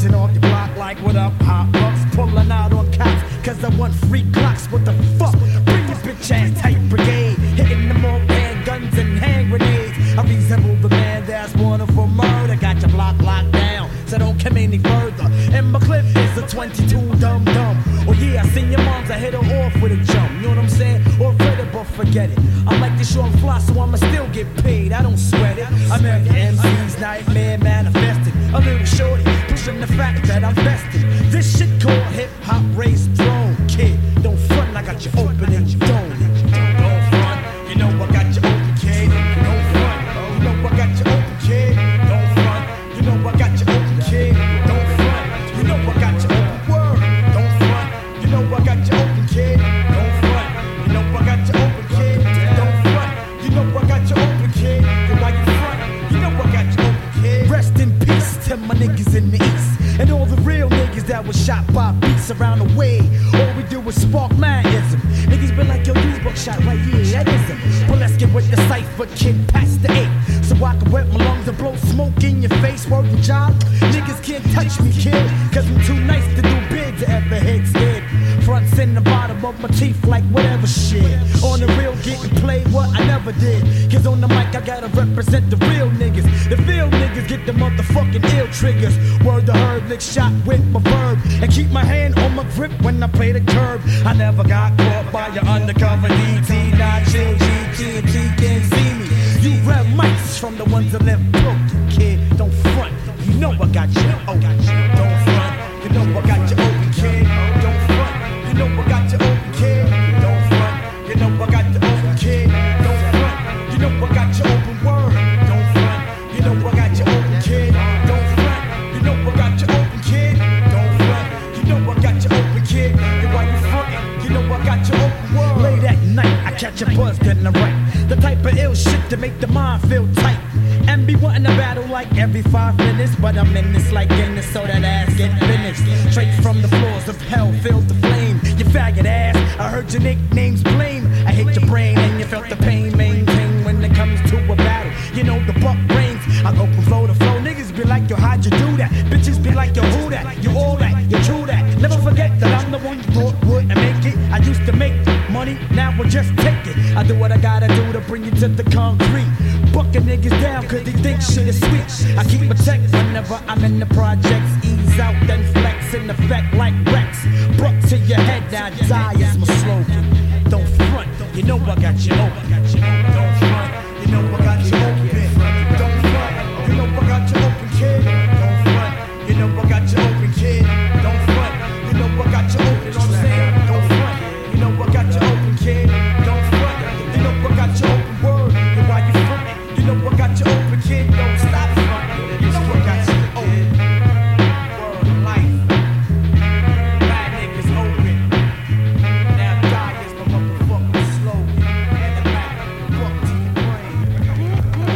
Busting off your block like what up, hot bucks. Pulling out on cops, cause I want free Glocks. What the fuck? Bring your bitch ass tight brigade. Hitting them all handguns and hand grenades. I resemble the man that's wanted for murder. Got your block locked down, so don't come any further. And my clip is a twenty-two dumb dumb. Oh yeah, I seen your moms, I hit her off with a jump. You know what I'm saying? Or read it, but forget it. I like to show 'em fly, so I'ma still get paid. I don't sweat it. I'm at the M C's nightmare manifested. A little shorty, pushing the fact that I'm vested. This shit called hip hop race throne. Kid, don't front, I got you open and you don't. Don't front, you know I got you open, kid. Don't front, you know I got you open, kid. Don't front, you know I got you open, kid. Don't front, you know I got you open, word. Don't front, you know I got you open, kid. Don't front, you know I got you open, kid. Don't front, you know I got you open, kid. And why you front, you know I got you open, kid. Rest in peace to my niggas in the east. And all the real niggas that was shot by beats around the way. All we do is spark manism. Niggas been like, yo, these buckshot right here, that is him. But let's get with the cipher, kid, past the eight. So I can wet my lungs and blow smoke in your face. Working job, niggas can't touch me, kid. Cause I'm too nice to do big to ever hit scared. Fronts in the bottom of my teeth like whatever shit. On the real, getting played what I never did. Cause on the mic I gotta represent the real niggas. The real niggas get the motherfucking ill triggers. Word to herb, lick shot with my verb. And keep my hand on my grip when I play the curb. I never got caught by your undercover D T. Not chill, G T and T can't see me. You rap mics from the ones that live broken, kid. Don't front, you know I got you open. Don't front, you know I got you open, kid. Don't front, you know I got you open, kid. Don't front, you know I got you open, kid. Don't front, you know I got you open, word. Don't front, you know I got you open, kid. Don't front, you know I got you open, kid. Don't front, you know I got you open, kid. And why you frontin', you know I got you open, word. Late at night, I catch a buzz getting the right. The type of ill shit to make the mind feel tight. And be wanting to battle like every five minutes. But I'm in this like Guinness, so that ass get finished. Straight from the floors of hell, filled the flame. You faggot ass, I heard your nicknames blame. I hate your brain and you felt the pain. Maintain when it comes to a battle. You know the buck brains, I go from flow to flow. Niggas be like, yo, how'd you do that? Bitches be like, yo, who that? You all that, you true that. Never forget that I'm the one you thought would and make it. I used to make money, now we'll just take it. I do what I gotta do to bring you to the concrete. Bucking niggas down cause they think shit is sweet. I keep my tech whenever I'm in the projects. Ease out then flex in effect like Rex. Buck to your head now, die is my slogan. Don't front, you know I got you open. Don't front, you know I got you open. Don't front, you know I got you open, kid. Don't front, you know I got you open, kid. Don't front, you know I got you open, you know what I'm saying? Don't front, you know I got you open, kid. Don't front, you know I got you open, word. And why you frontin', you know I got you open, kid. Don't stop frontin', you know I got you open. Word of life, bad niggas open. Now die is my motherfucking slogan. And the back, fuck to your brain.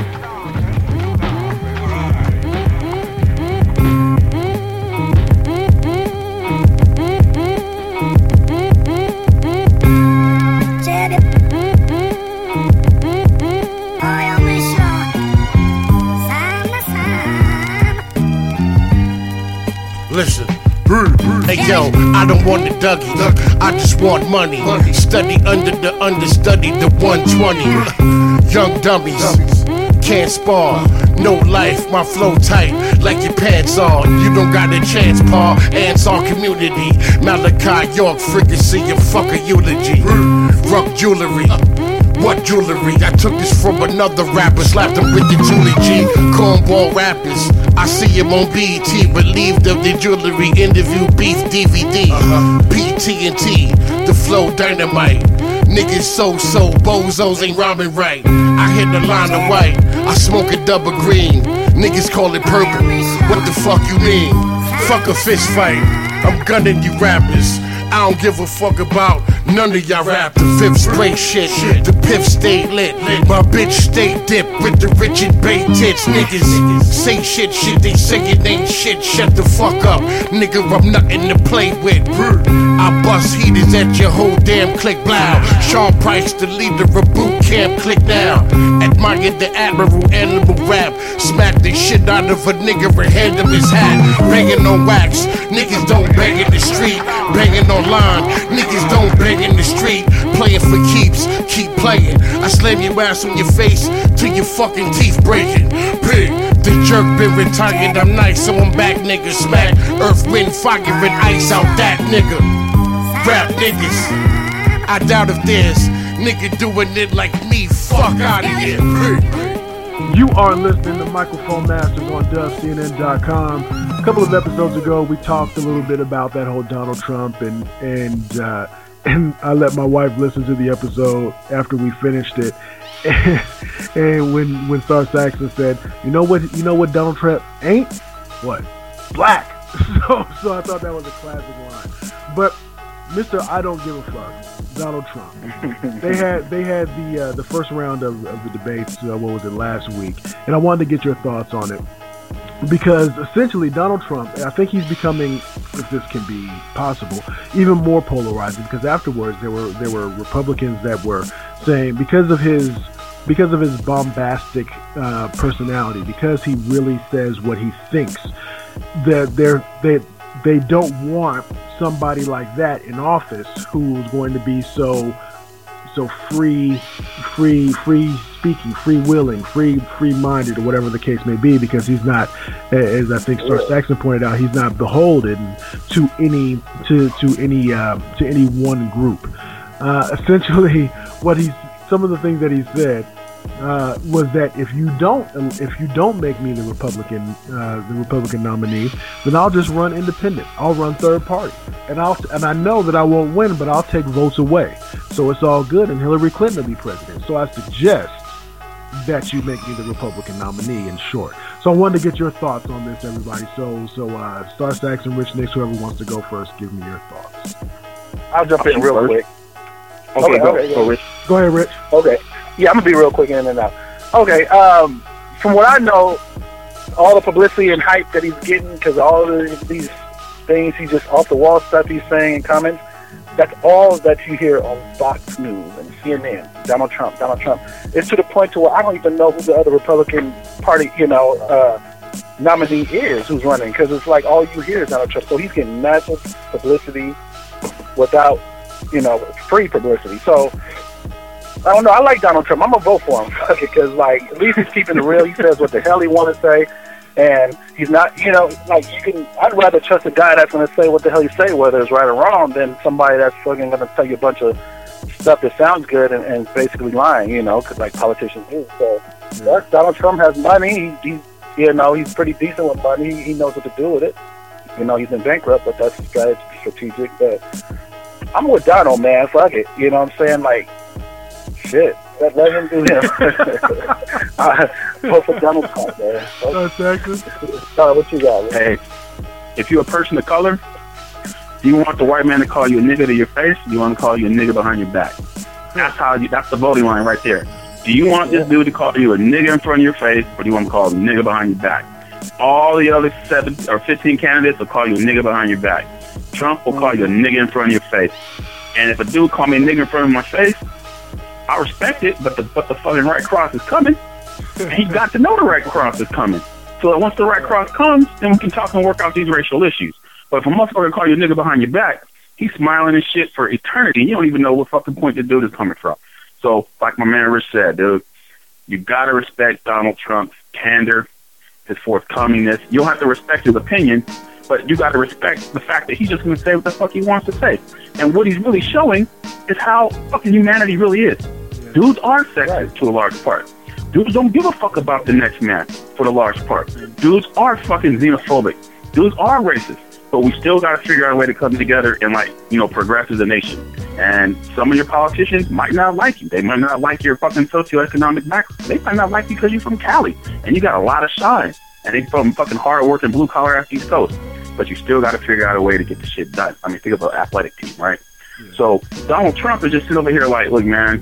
Listen. Hey yo, I don't want the Dougie, I just want money. Study under the understudy, the one twenty. Young dummies, can't spar. No life, my flow tight, like your pants on. You don't got a chance, Paul. Ants our community. Malachi York, frequency, your fucker eulogy. Rock jewelry. What jewelry? I took this from another rapper, slapped him with the Julie G. Cornball rappers, I see him on B E T, relieved of the jewelry. Interview beef D V D, P T and T, the flow dynamite. Niggas so-so, bozos ain't rhyming right. I hit the line of white, I smoke a double green. Niggas call it purple, what the fuck you mean? Fuck a fist fight, I'm gunning you rappers. I don't give a fuck about None of y'all rap the fifth spray shit. The piff stay lit. My bitch stay dipped with the Richard Bay tits. Niggas say shit, shit they say it ain't shit. Shut the fuck up, nigga. I'm nothing to play with. I bust heaters at your whole damn click. Blow. Sean Price, the leader of boot camp. Click now. Admire the admiral, animal rap. Smack the shit out of a nigga and hand him his hat. Banging on wax. Niggas don't bang in the street. Banging online. Niggas don't bang in the street. Playing for keeps. Keep playing. I slam your ass on your face till your fucking teeth breaking. Pig. The jerk been retired. I'm nice, so I'm back, nigga. Smack. Earth, wind, fire, and ice out that nigga. Rap niggas. I doubt if there's nigga doing it like me. Fuck out of here. You are listening to Microphone Masters on Dub C N N dot com. A couple of episodes ago, we talked a little bit about that whole Donald Trump, and and uh, and I let my wife listen to the episode after we finished it. And, and when when Star Saxon said, "You know what? You know what Donald Trump ain't? What? Black." So so I thought that was a classic line. But Mister I don't give a fuck, Donald Trump. they had they had the uh, the first round of, of the debates. Uh, what was it, last week? And I wanted to get your thoughts on it, because essentially Donald Trump, I think he's becoming, if this can be possible, even more polarizing. Because afterwards there were there were Republicans that were saying, because of his because of his bombastic uh, personality, because he really says what he thinks, that they're they they don't want somebody like that in office who's going to be so so free free free speaking, free willing, free free minded, or whatever the case may be, because he's not, as I think Star Saxon pointed out, he's not beholden to any to to any uh, to any one group. Uh, essentially, what he's some of the things that he said uh, was that if you don't if you don't make me the Republican uh, the Republican nominee, then I'll just run independent. I'll run third party, and I'll and I know that I won't win, but I'll take votes away. So it's all good, and Hillary Clinton will be president. So I suggest that you make me the Republican nominee, in short. So I wanted to get your thoughts on this, everybody. So so uh, Star Saxon, Rich Nix, whoever wants to go first, give me your thoughts. I'll jump in real quick. Okay, Okay, go, okay, go, yeah. Rich. Go ahead, Rich. Okay. Yeah, I'm going to be real quick in and out. Okay, um, from what I know, all the publicity and hype that he's getting, because all of these things, he just off-the-wall stuff he's saying in comments, that's all that you hear on Fox News and C N N. Donald Trump, Donald Trump. It's to the point to where I don't even know who the other Republican Party, you know, uh, nominee is who's running, because it's like all you hear is Donald Trump. So he's getting massive publicity without, you know, free publicity. So I don't know. I like Donald Trump. I'm gonna vote for him because, like, at least he's keeping it real. He says what the hell he want to say, and he's not, you know, like you can. I'd rather trust a guy that's gonna say what the hell he say, whether it's right or wrong, than somebody that's fucking gonna tell you a bunch of stuff that sounds good and, and basically lying, you know, because like politicians do. So yeah. Donald Trump has money. He, he, you know, he's pretty decent with money. He, he knows what to do with it. You know, he's been bankrupt, but that's strategic. But I'm with Donald, man. Fuck it. You know what I'm saying? Like, shit. Let, let him do him. uh, vote for Donald Trump, man. Uh, Texas. Uh, what you got, man? Hey, if you're a person of color, do you want the white man to call you a nigga to your face? Do you want to call you a nigga behind your back? That's how you, that's the voting line right there. Do you want this dude to call you a nigga in front of your face, or do you want to call him a nigga behind your back? All the other seven or fifteen candidates will call you a nigga behind your back. Trump will call you a nigga in front of your face. And if a dude call me a nigga in front of my face, I respect it, but the but the fucking right cross is coming. And he got to know the right cross is coming. So that once the right cross comes, then we can talk and work out these racial issues. But if a motherfucker call you a nigga behind your back, he's smiling and shit for eternity. You don't even know what fucking point the dude is coming from. So, like my man Rich said, dude, you gotta respect Donald Trump's candor, his forthcomingness. You don't have to respect his opinion, but you gotta respect the fact that he's just gonna say what the fuck he wants to say. And what he's really showing is how fucking humanity really is. Dudes are sexist to a large part. Dudes don't give a fuck about the next man for the large part. Dudes are fucking xenophobic. Dudes are racist. But we still got to figure out a way to come together and, like, you know, progress as a nation. And some of your politicians might not like you. They might not like your fucking socioeconomic background. They might not like you because you're from Cali and you got a lot of shine. And they from fucking hard-working blue-collar East Coast. But you still got to figure out a way to get the shit done. I mean, think of an athletic team, right? So Donald Trump is just sitting over here like, look, man,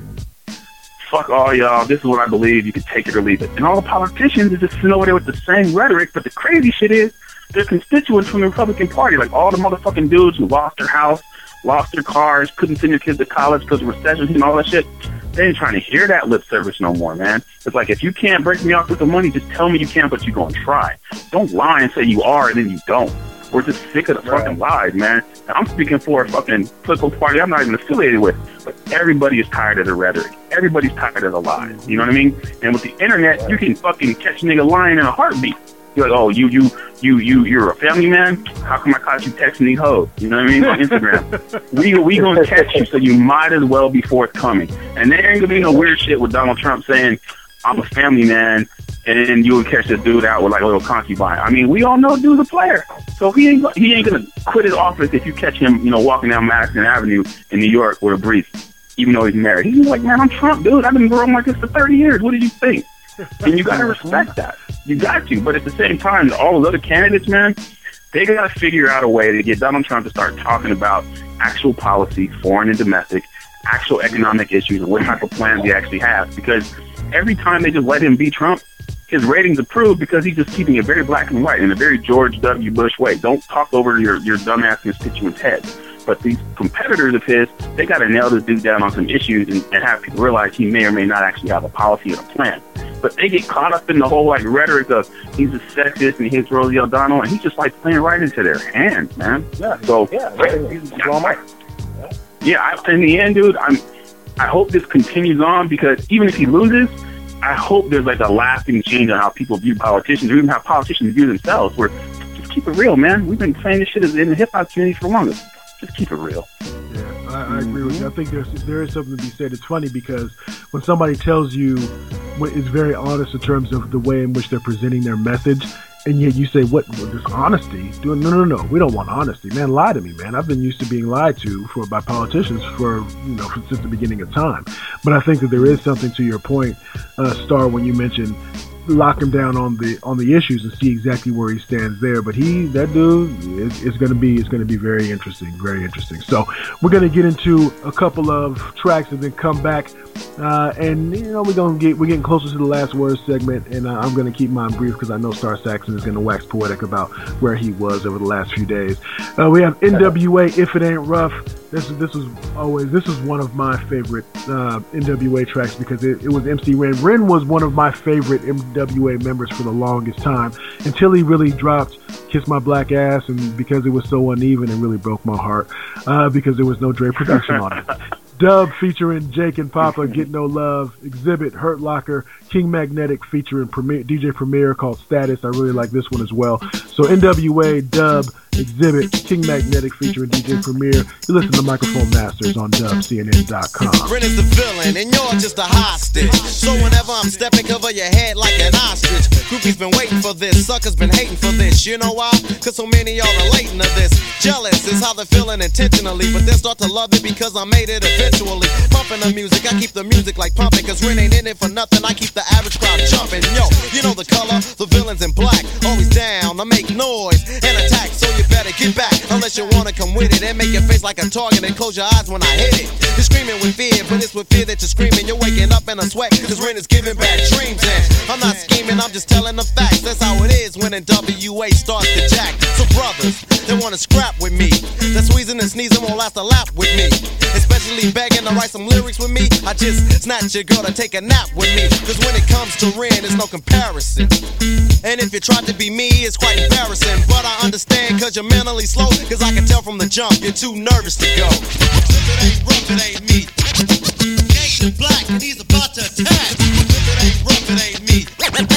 fuck all y'all. This is what I believe. You can take it or leave it. And all the politicians are just sitting over there with the same rhetoric. But the crazy shit is, they're constituents from the Republican Party. Like all the motherfucking dudes who lost their house, lost their cars, couldn't send their kids to college because of recession and all that shit. They ain't trying to hear that lip service no more, man. It's like, if you can't break me off with the money, just tell me you can, but you're going to try. Don't lie and say you are and then you don't. We're just sick of the right. fucking lies, man. And I'm speaking for a fucking political party I'm not even affiliated with, but everybody is tired of the rhetoric. Everybody's tired of the lies. You know what I mean? And with the internet, you can fucking catch a nigga lying in a heartbeat. You're like, oh, you, you, you, you, you're a family man? How come I caught you texting these hoes? You know what I mean? On Instagram. we we gonna catch you, so you might as well be forthcoming. And there ain't gonna be no weird shit with Donald Trump saying, I'm a family man, and then you would catch this dude out with like a little concubine. I mean, we all know dude's a player. So he ain't he ain't gonna quit his office if you catch him, you know, walking down Madison Avenue in New York with a brief, even though he's married. He's like, man, I'm Trump, dude. I've been growing like this for thirty years. What did you think? And you gotta respect that. You got to. But at the same time, all those other candidates, man, they gotta figure out a way to get Donald Trump to start talking about actual policy, foreign and domestic, actual economic issues, and what type of plans he actually has. Because every time they just let him be Trump, his ratings improve because he's just keeping it very black and white in a very George W. Bush way. Don't talk over your, your dumbass constituents' heads. But these competitors of his, they got to nail this dude down on some issues and, and have people realize he may or may not actually have a policy or a plan. But they get caught up in the whole like rhetoric of he's a sexist and he's Rosie O'Donnell, and he's just like playing right into their hands, man. Yeah. So yeah, he's yeah, yeah I, in the end, dude, I'm. I hope this continues on because even if he loses, I hope there's like a lasting change on how people view politicians, or even how politicians view themselves. Where just keep it real, man. We've been saying this shit in the hip hop community for longest. Just keep it real. Yeah, I, I agree with you. I think there's there is something to be said. It's funny because when somebody tells you, is very honest in terms of the way in which they're presenting their message, and yet you say, "What? Well, this honesty? Doing no, no, no. We don't want honesty, man. Lie to me, man. I've been used to being lied to for by politicians for you know since the beginning of time." But I think that there is something to your point, uh, Star, when you mentioned lock him down on the on the issues and see exactly where he stands there. But he, that dude, is, is going to be is going to be very interesting, very interesting. So we're going to get into a couple of tracks and then come back. Uh, and you know we're gonna get we're getting closer to the last word segment, and uh, I'm gonna keep mine brief because I know Star Saxon is gonna wax poetic about where he was over the last few days. Uh, we have N W A, If It Ain't Rough. This this was always this is one of my favorite uh, N W A tracks because it, it was M C Ren. Ren was one of my favorite N W A members for the longest time until he really dropped Kiss My Black Ass, and because it was so uneven, it really broke my heart uh, because there was no Dre production on it. Dub featuring Jake and Papa, Get No Love. Exhibit, Hurt Locker. King Magnetic featuring Premier, D J Premier called Status. I really like this one as well. So N W A, Dub, Exhibit, King Magnetic featuring D J Premier. You listen to Microphone Masters on dub C N N dot com. Ren is the villain and you're just a hostage. So whenever I'm stepping, cover your head like an ostrich. Groupies been waiting for this, suckers been hating for this. You know why? Cause so many y'all relating to this. Jealous is how they're feeling intentionally, but then start to love it because I made it eventually. Pumping the music, I keep the music like pumping, cause Ren ain't in it for nothing. I keep the average crowd jumping. Yo, you know the color, the villain's in black. Always down, I make noise and attack, so you better get back. Unless you wanna come with it and make your face like a target and close your eyes when I hit it. You're screaming with fear, but it's with fear that you're screaming. You're waking up in a sweat, cause Ren is giving bad dreams. And I'm not scheming, I'm just telling the facts. That's how it is when N W A starts to jack. So brothers, they wanna scrap with me. That squeezing and sneezing won't last a lap with me. Especially begging to write some lyrics with me. I just snatch your girl to take a nap with me. Cause when it comes to Ren, there's no comparison. And if you try to be me, it's quite embarrassing. But I understand cause you're mentally slow. Cause I can tell from the jump, you're too nervous to go. If it ain't rough, it ain't me. Gangsta Black, and he's about to attack. If it ain't rough, it ain't me.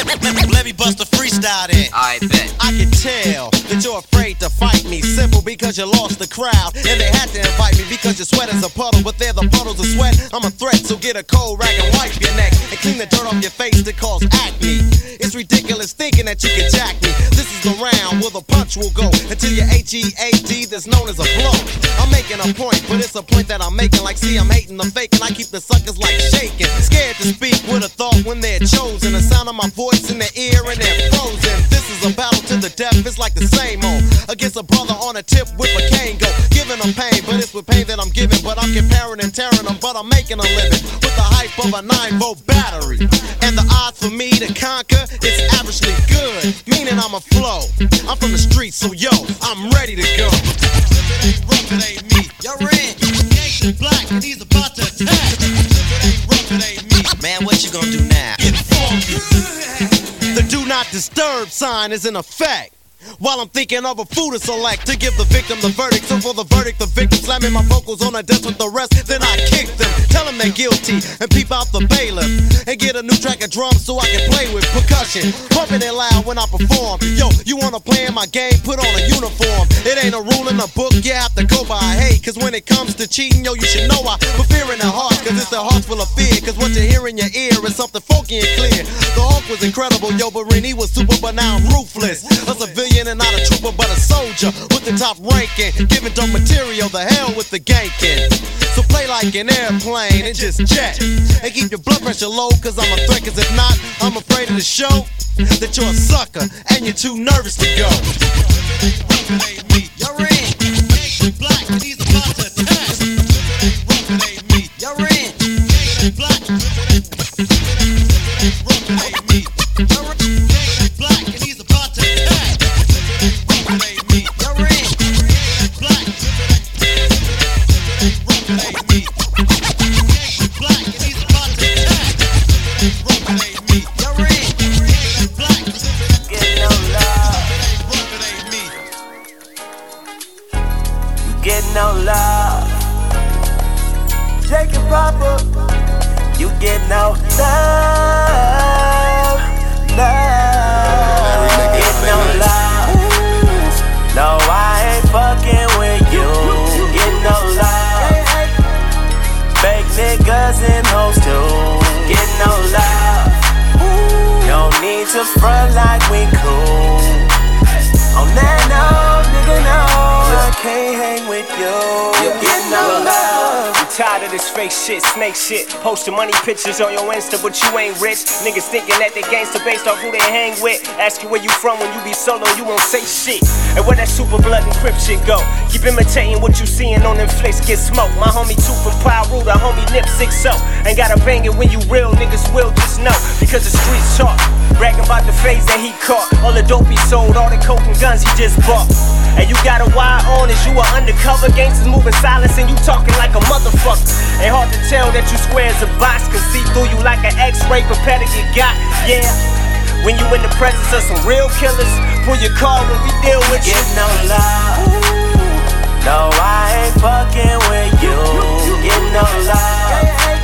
Let me bust a freestyle then. I bet. I can tell that you're afraid to fight me. Simple because you lost the crowd. And they had to invite me because your sweat is a puddle. But they're the puddles of sweat. I'm a threat, so get a cold rag and wipe your neck. And clean the dirt off your face that cause acne. It's ridiculous thinking that you can jack me. This is the round where the punch will go until your H E A D that's known as a blow. I'm making a point, but it's a point that I'm making. Like, see, I'm hating the fake, and I keep the suckers like shaking. Scared to speak with a thought when they're chosen. The sound of my voice in their ear and they're frozen. This is a battle to the death, it's like the same old. Against a brother on a tip with a cane go. Giving sharing a pain, but it's with pain that I'm giving. But I'm comparing and tearing them, but I'm making a living with the hype of a nine volt battery. And the odds for me to conquer is averagely good, meaning I'm a flow. I'm from the streets, so yo, I'm ready to go. If it ain't rough, it ain't me. You're in. Gangsta Black, and he's about to attack. If it ain't rough, it ain't me. Man, what you gonna do now? Get funky. The do not disturb sign is in effect. While I'm thinking of a food to select to give the victim the verdict. So for the verdict, the victim slamming my vocals on the desk with the rest. Then I kick them, tell them they're guilty, and peep out the bailiff and get a new track of drums so I can play with percussion, pumping it loud when I perform. Yo, you wanna play in my game? Put on a uniform. It ain't a rule in the book, you have to go by. Hey, cause when it comes to cheating, yo, you should know I put fear in their hearts, cause it's their hearts full of fear. Cause what you hear in your ear is something funky and clear. The Hulk was incredible, yo, but Renee was super, but now I'm ruthless. A civilian and not a trooper, but a soldier with the top ranking, giving dope material, the hell with the ganking. So play like an airplane and just jet, and keep your blood pressure low, cause I'm a threat. Cause if not, I'm afraid of the show that you're a sucker and you're too nervous to go. You're in. Black, and he's about to attack. You're in. Black. Black, and he's about to attack. No love, Jake and Papa, you get no love, love, get no love. No, I ain't fucking with you. Get no love. Fake niggas and hoes too. Get no love. No need to front like we cool. On that no, nigga, no, I can't hang with you. You get no love. I'm tired of this fake shit, snake shit. Posting money pictures on your Insta, but you ain't rich. Niggas thinking that they gangster based off who they hang with. Ask you where you from when you be solo, you won't say shit. And where that super blood and crip shit go? Keep imitating what you seeing on them flicks, get smoked. My homie two from Pyro, the homie Nip six oh. Ain't gotta bang it when you real, niggas will just know. Because the streets talk, bragging about the phase that he caught. All the dope he sold, all the coke and guns he just bought. And you got a wire on, is you a undercover? Gangsters moving silence and you talking like a motherfucker. Ain't hard to tell that you square as a box, can see through you like an x-ray, prepare to get got, yeah. When you in the presence of some real killers, pull your car when we deal with you. Get no love. No, I ain't fucking with you. Get no love.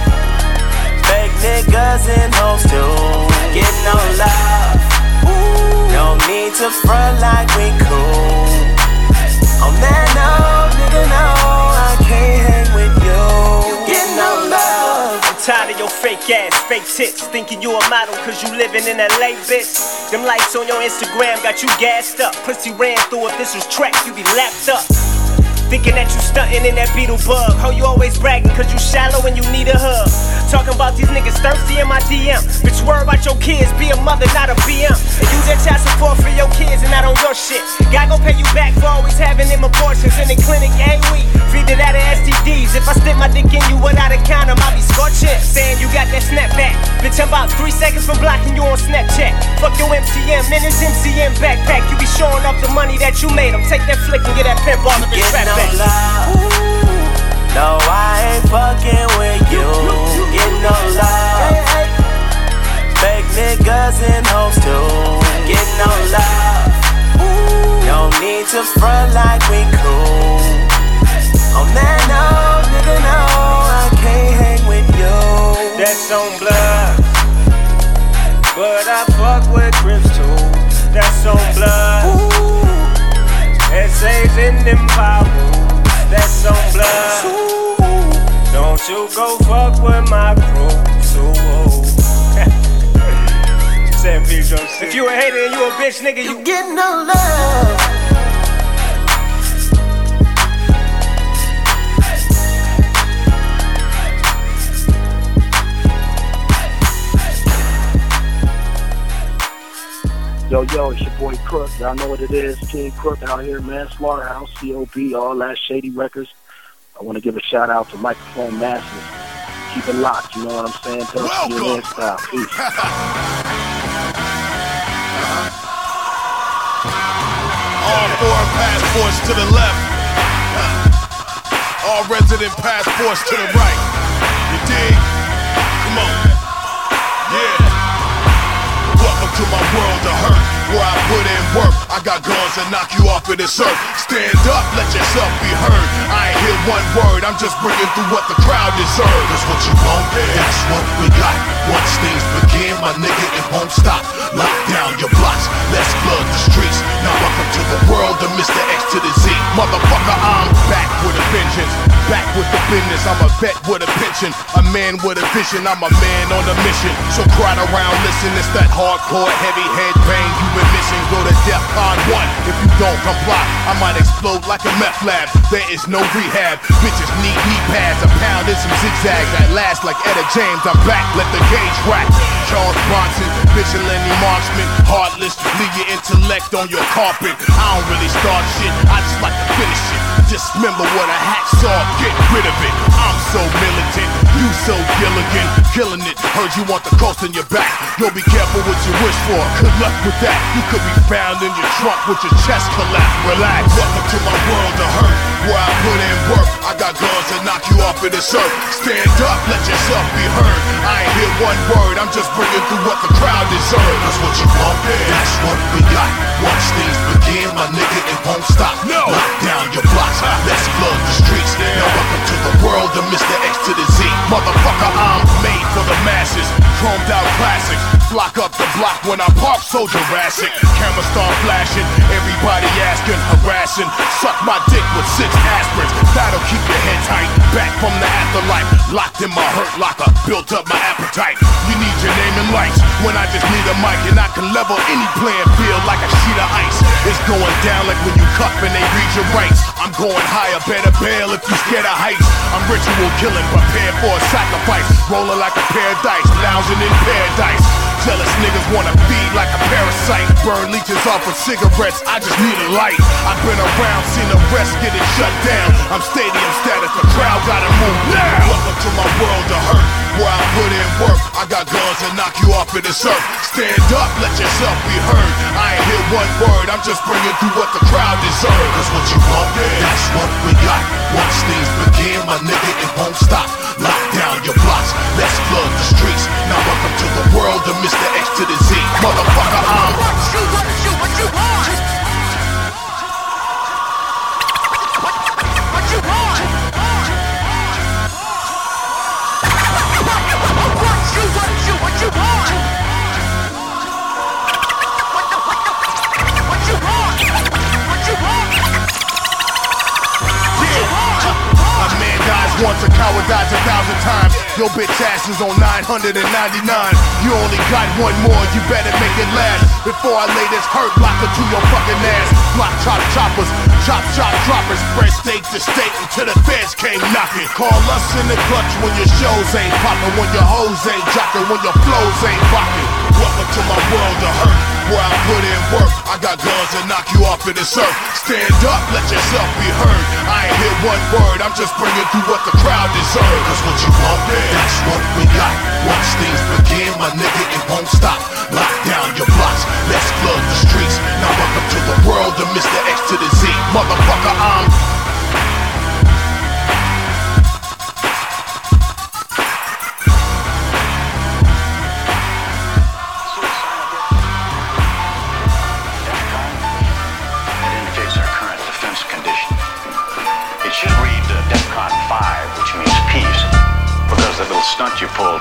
Fake niggas and hoes too. Get no love. No need to front like we cool. On that no, nigga, no, I can't hang with you. Get no love. I'm tired of your fake ass, fake tits, thinking you a model cause you living in L A, bitch. Them likes on your Instagram got you gassed up. Pussy ran through, if this was track, you be lapped up. Thinking that you stuntin' in that beetle bug. How you always bragging cause you shallow and you need a hug. Talking about these niggas thirsty in my D M. Bitch, worry about your kids, be a mother, not a B M. And use that child support for your kids and not on your shit. God gon' pay you back for always having them abortions in the clinic every week. Feed it out of S T Ds. If I stick my dick in you without a condom, I'll be scorching. Saying you got that snapback. Bitch, I'm about three seconds from blocking you on Snapchat. Fuck your M C M in his M C M backpack. You be showing off the money that you made him. Take that flick and get that pimp off of the trap back. No love. No, I ain't fucking with you. Get no love. Fake niggas and hoes too. Get no love. No need to front like we cool. On that no, nigga, no, I can't hang with you. That's on blood, but I fuck with Crips too. That's on blood. Essays in them power. That's on blood. Don't you go fuck with my crew. So if you a hater and you a bitch, nigga, you, you get no love. Yo, Yo, it's your boy Crook. Y'all know what it is. King Crook out here, man. Slaughterhouse, C O B, all that Shady Records. I want to give a shout out to Microphone Masters. Keep it locked, you know what I'm saying? Tell us your style. Peace. All foreign passports to the left. All resident passports to the right. You dig? Come on. Yeah. Welcome to my world of hurt, where I put in work. I got guns that knock you off of this earth. Stand up, let yourself be heard. I ain't hear one word, I'm just bringing through what the crowd deserves. That's what you want, that's what we got. Once things begin, my nigga, it won't stop. Lock down your blocks, let's flood the streets. Now welcome to the world of Mister X to the Z. Motherfucker, I'm back with a vengeance, back with the business. I'm a vet with a pension, a man with a vision. I'm a man on a mission, so crowd around, listen. It's that hardcore, heavy head bang you been missing. Go to DEFCON one if you don't comply. I might explode like a meth lab. There is no rehab. Bitches need knee pads, a pound and some zigzags. At last, like Etta James, I'm back. Let the gauge rack. Charles Bronson, vigilante marksman, heartless. Leave your intellect on your carpet. I don't really start shit, I just like to finish it. Dismember what a hacksaw, get rid of it. I'm so militant, you so Gilligan, killing it. Heard you want the coast in your back. Yo, be careful what you wish for. Good luck with that. You could be found in your trunk with your chest collapsed. Relax. Welcome to my world of hurt, where I put in work. I got guns that knock you off of this earth. Stand up, let yourself be heard. I ain't hear one word, I'm just bringing through what the crowd deserves. That's what you want, that's what we got. Once things begin, my nigga, it won't stop. No. Lock down your blocks, let's flood the streets. Now welcome to the world of Mister X to the Z. Motherfucker, I'm made for the masses. Chromed out classics, flock up the block when I park so Jurassic. Camera start flashing, everybody asking, harassing. Suck my dick with six aspirins, that'll keep your head tight. Back from the afterlife, locked in my hurt locker, built up my appetite. You need your name and lights, when I just need a mic and I can level any playing field like a sheet of ice. It's going down like when you cuff and they read your rights. I'm going higher, better bail if you scared of heights. I'm ritual killing, prepared for a sacrifice. Rolling like a pair of dice, lounging in paradise. Jealous niggas wanna feed like a parasite. Burn leeches off with cigarettes, I just need a light. I've been around, seen the rest get it shut down. I'm stadium status, the crowd gotta move now. Welcome to my world of hurt, where I put in work. I got guns that knock you off of this earth. Stand up, let yourself be heard. I ain't hear one word, I'm just bringing through what the crowd deserves. That's what you want, that's what we got. Once things begin, my nigga, it won't stop. Lock down your blocks, let's flood the streets. Now welcome to the world of Mister X to the Z. Motherfucker, I'm what you, what you, what you want? What, what you want? What you, what you, what you want? What the, what the, what you want? What you want? Yeah. A man dies once, a coward dies a thousand times. Your bitch ass is on nine hundred ninety-nine. You only got one more, you better make it last. Before I lay this hurt locker to your fucking ass. Block chop choppers, chop chop droppers. Spread state to state until the feds came knocking. Call us in the clutch when your shows ain't popping, when your hoes ain't jocking, when your flows ain't rocking. Welcome to my world of hurt, where I put in work. I got guns that knock you off of this earth. Stand up, let yourself be heard. I ain't hear one word, I'm just bringing through what the crowd deserves. That's what you want, that's what we got. Once things begin, my nigga, it won't stop. Lock down your blocks, let's flood the streets. Now welcome to the world of Mister X to the Z. Motherfucker, I'm stunt you pulled.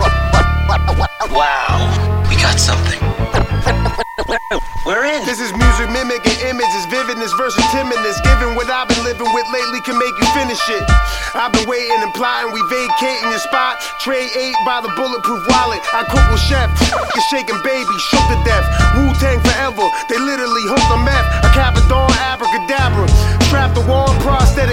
Wow, we got something. We're in. This is music mimicking images, vividness versus timidness. Given what I've been living with lately can make you finish it. I've been waiting and plotting, we vacating your spot. Trade eight by the bulletproof wallet. I cook with chef, f***ing shaking baby, shook to death. Wu-Tang forever, they literally hooked the meth. A Capadon, abracadabra. Strapped the wall, prosthetic limbs.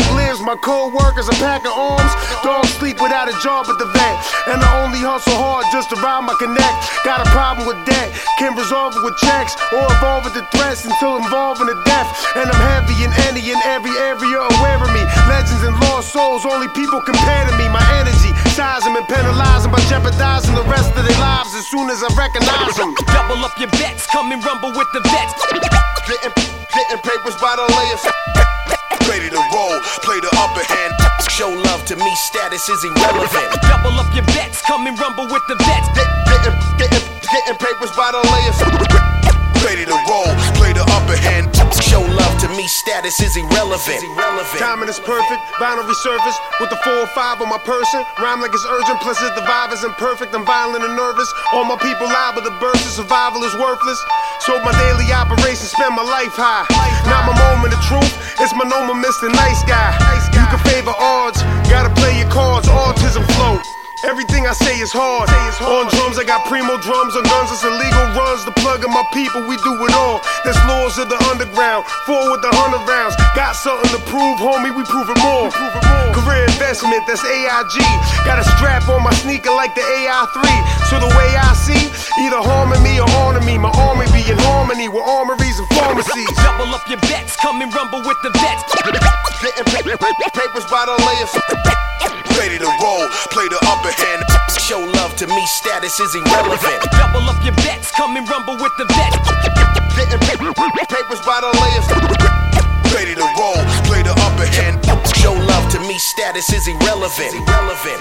My co-workers a pack of arms. Dogs sleep without a job at the vet. And I only hustle hard just to ride my connect. Got a problem with that, can resolve it with checks or evolve it to threats until involving the death. And I'm heavy in any and every area aware of me. Legends and lost souls, only people compare to me. My energy, size them and penalize them by jeopardizing the rest of their lives as soon as I recognize them. Double up your bets, come and rumble with the vets. Getting, getting papers by the layers. Ready to roll, play the upper hand. Show love to me, status is irrelevant. Double up your bets, come and rumble with the vets. Getting, getting, getting papers by the layers. Ready to roll, play the upper hand. Show love to me, status is irrelevant. Timing is perfect, boundary surface with the four or five on my person. Rhyme like it's urgent, plus if the vibe is imperfect. I'm violent and nervous. All my people liable to burst, and survival is worthless. So my daily operations spend my life high. Not my moment of truth, it's my normal Mister Nice Guy. You can favor odds, gotta play your cards. Autism flow. Everything I say is hard. On drums, I got primo drums. On guns, it's illegal runs. The plug of my people, we do it all. That's laws of the underground. Four with the hundred rounds. Got something to prove, homie, we prove it more. Career investment, that's A I G. Got a strap on my sneaker like the A I three. So the way I see, either harming me or honoring me. My army be in harmony with armories and pharmacies. Double up your bets, come and rumble with the vets. Getting papers by the layers. Ready to roll, play the upper hand. Show love to me, status is irrelevant. Double up your bets, come and rumble with the vets. Getting papers by the layers. Ready to roll, play the upper hand. Show love to me, status is irrelevant. Irrelevant.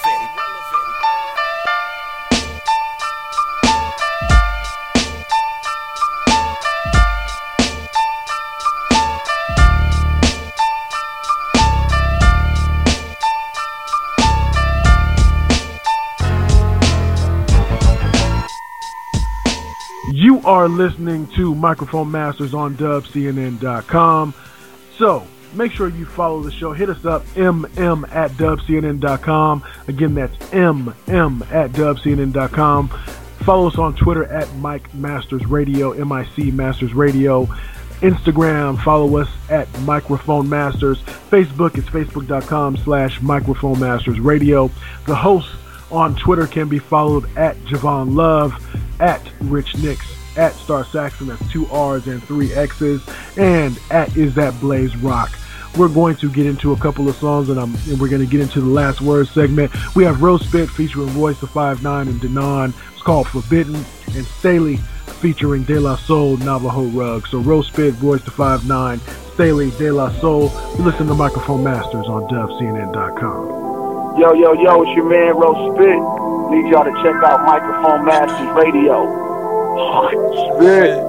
You are listening to Microphone Masters on dub C N N dot com. So, make sure you follow the show. Hit us up, M M at dub C N N dot com. Again, that's M M at dub C N N dot com. Follow us on Twitter at Mike Masters Radio, M I C Masters Radio. Instagram, follow us at Microphone Masters. Facebook is facebook.com slash Microphone Masters Radio. The host on Twitter can be followed at Javon Love, at Rich Nicks, at Star Saxon, that's two R's and three X's, and at Is That Blaze Rock. We're going to get into a couple of songs, and, I'm, and we're going to get into the last word segment. We have Rose Spit featuring Royce the five nine and Denon. It's called Forbidden, and Staley featuring De La Soul, Navajo Rug. So Rose Spit, Royce the five nine, Staley, De La Soul. You listen to Microphone Masters on dub C N N dot com. Yo, yo, yo, it's your man, Rose Spit. Need y'all to check out Microphone Masters Radio. Spit.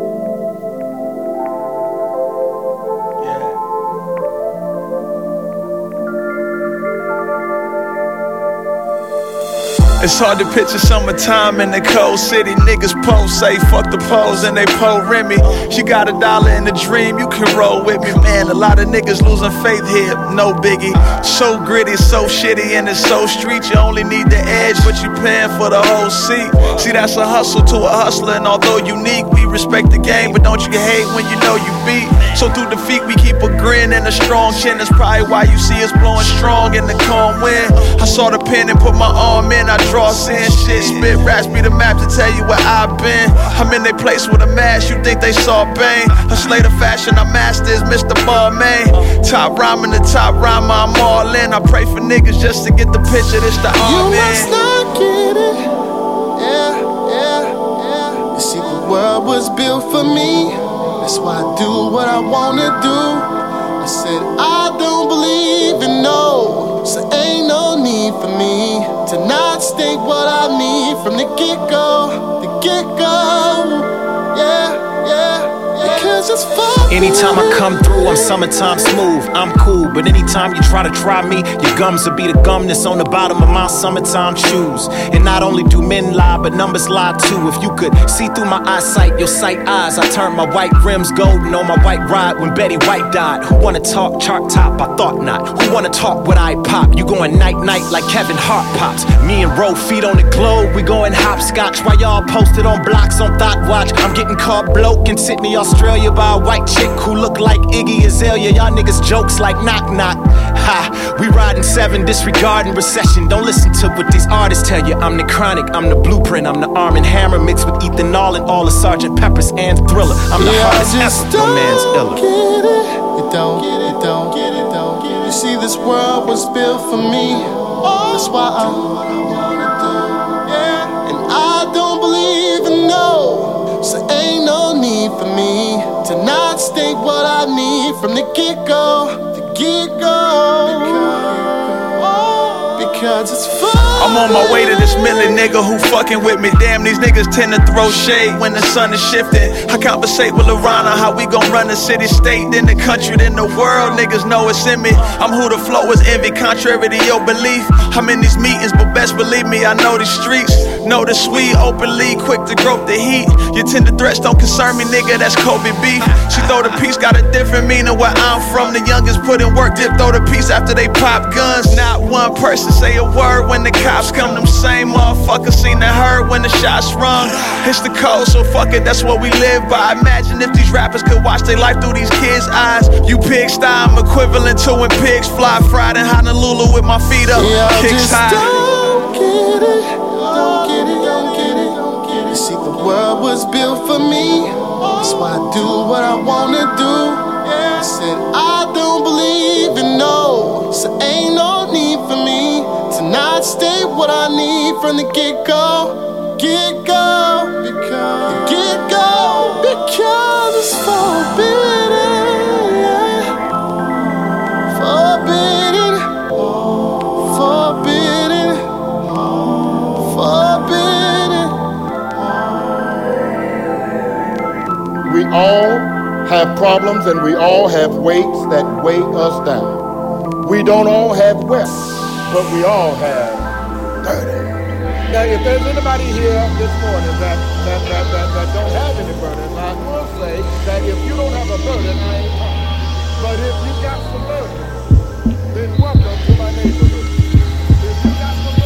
It's hard to picture summertime in the cold city. Niggas pose say fuck the pose and they po Remy. You got a dollar in the dream, you can roll with me, man. A lot of niggas losing faith here, no biggie. So gritty, so shitty, and it's so street. You only need the edge, but you paying for the whole seat. See, that's a hustle to a hustler, and although unique, we respect the game, but don't you hate when you know you beat. So through defeat, we keep a grin and a strong chin. That's probably why you see us blowing strong in the calm wind. I saw the pen and put my arm in. I draw sin shit, spit raps, be the map to tell you where I've been. I'm in they place with a mask, you think they saw Bane. A slate of fashion, I'm masters, Mister Balmain. Top rhyme in the top rhyme, I'm all in. I pray for niggas just to get the picture, this the arm in. You must not get it, yeah, yeah, yeah. You see the world was built for me, that's why I do what I wanna do. I said I don't believe in no, so ain't no need for me to not state what I need from the get-go, the get-go, yeah, yeah, because it's fun. Anytime I come through, I'm summertime smooth, I'm cool. But anytime you try to try me, your gums will be the gum that's on the bottom of my summertime shoes. And not only do men lie, but numbers lie too. If you could see through my eyesight, your sight eyes, I turned my white rims golden on my white ride when Betty White died. Who wanna talk chart top? I thought not. Who wanna talk what I pop? You going night-night like Kevin Hart pops. Me and Ro feet on the globe, we going hopscotch. While y'all posted on blocks on Thought Watch, I'm getting caught bloke in Sydney, Australia by by a white chick who look like Iggy Azalea. Y'all niggas jokes like knock knock. Ha, we riding seven, disregarding recession. Don't listen to what these artists tell you. I'm the chronic, I'm the blueprint, I'm the Arm and Hammer mixed with ethanol and all the Sergeant Peppers and Thriller. I'm the Yeah, hardest I just ever, no man's don't iller. get it. You don't get it, don't get it, don't get it. You see, this world was built for me. That's why I do what I wanna do. Yeah, and I don't believe in no. So ain't no need for me to not state what I need from the get-go. The get-go. Because it's fun. I'm on my way to this million nigga who fucking with me. Damn, these niggas tend to throw shade when the sun is shifting. I conversate with Lorana, how we gon' run the city, state, then the country, then the world. Niggas know it's in me. I'm who the flow is envy, contrary to your belief. I'm in these meetings, but best believe me, I know these streets. Know the sweet, openly, quick to grope the heat. Your tender threats don't concern me, nigga, that's Kobe beef. She throw the piece, got a different meaning where I'm from. The youngest put in work, dip throw the piece after they pop guns. Not one person say a word when the cops come. Them same motherfuckers seen and heard when the shots rung. It's the code, so fuck it, that's what we live by. Imagine if these rappers could watch their life through these kids' eyes. You pigsty, I'm equivalent to when pigs fly. Fried in Honolulu with my feet up, Yeah, I kicks just high. don't get it, don't get it, don't get it, don't get it. You see, the world was built for me. That's why I do what I wanna do. I said I don't believe in no, so ain't no need for me to not state what I need from the get-go, get-go, because get-go, because it's forbidden, yeah. Forbidden, forbidden, forbidden. We all have problems and we all have weights that weigh us down. We don't all have wealth, but we all have dirty. Now, if there's anybody here this morning that that, that, that, that don't have any burden, I will say that if you don't have a burden, I ain't talking. But if you got some burden, then welcome to my neighborhood. If you got some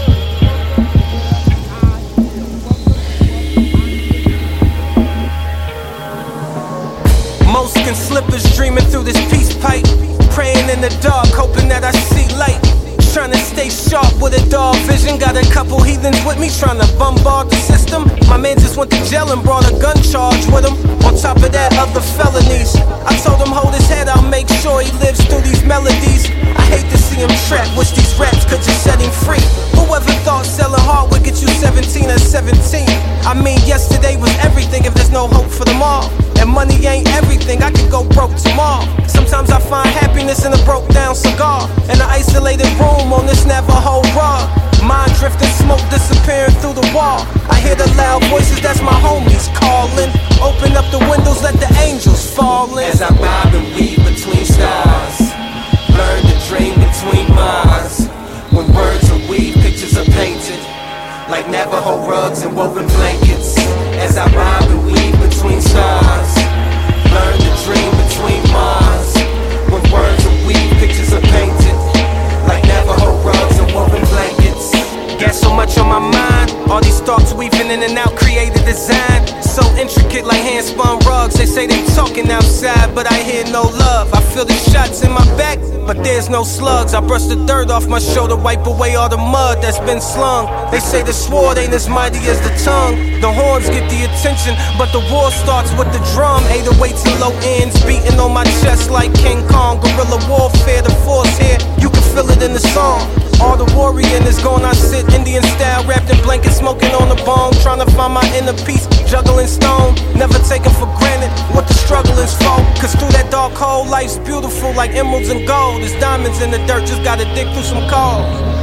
Most slippers dreaming through this peace pipe. Praying in the dark, hoping that I see light. Trying to stay sharp with a dog vision. Got a couple heathens with me trying to bombard the system. My man just went to jail and brought a gun charge with him. On top of that, other felonies. I told him hold his head, I'll make sure he lives through these melodies. I hate to see him trapped, wish these raps could just set him free. Whoever thought selling hard would get you seventeen at seventeen? I mean, yesterday was everything if there's no hope for them all. And money ain't everything, I could go broke tomorrow. Sometimes I find happiness in a broke down cigar. In an isolated room on this Navajo rug. Mind drifting, smoke disappearing through the wall. I hear the loud voices, that's my homies calling. Open up the windows, let the angels fall in. As I bob and weave between stars, learn to dream between minds. When words are weaved, pictures are painted like Navajo rugs and woven blankets. As I bob and weave between stars, learn to dream between minds. When words are weaved, pictures are painted like Navajo rugs and woven blankets. Got so much on my mind, all these thoughts weaving in and out, creative design. So intricate like hand-spun rugs. They say they talking outside, but I hear no love. I feel the shots in my back, but there's no slugs. I brush the dirt off my shoulder, wipe away all the mud that's been slung. They say the sword ain't as mighty as the tongue. The horns get the attention, but the war starts with the drum. eight oh eights and low ends beating on my chest like King Kong. Guerrilla warfare, the force here, you can feel it in the song. All the worrying is gone, I sit Indian style, wrapped in blankets, smoking on the bone, trying to find my inner peace, juggling stone, never taken for granted what the struggle is for. Cause through that dark hole, life's beautiful like emeralds and gold. There's diamonds in the dirt, just gotta dig through some coal.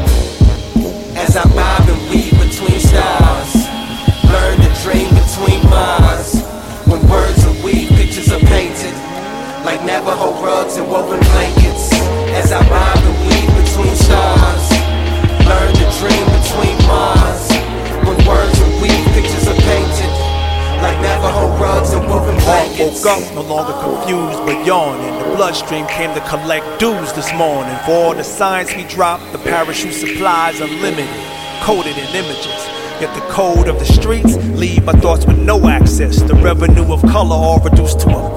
As I bob and weave between styles, learn to dream between minds. When words are weaved, pictures are painted like Navajo rugs and woven blankets. As I bob and weave between stars, learn to dream between minds. When words are weaved, pictures are painted like Navajo rugs and woven blankets. Woke up, no longer confused but yawning. The bloodstream came to collect dues this morning. For all the signs we dropped, the parachute supplies unlimited, coded in images. Yet the code of the streets leave my thoughts with no access. The revenue of color all reduced to a blacklist.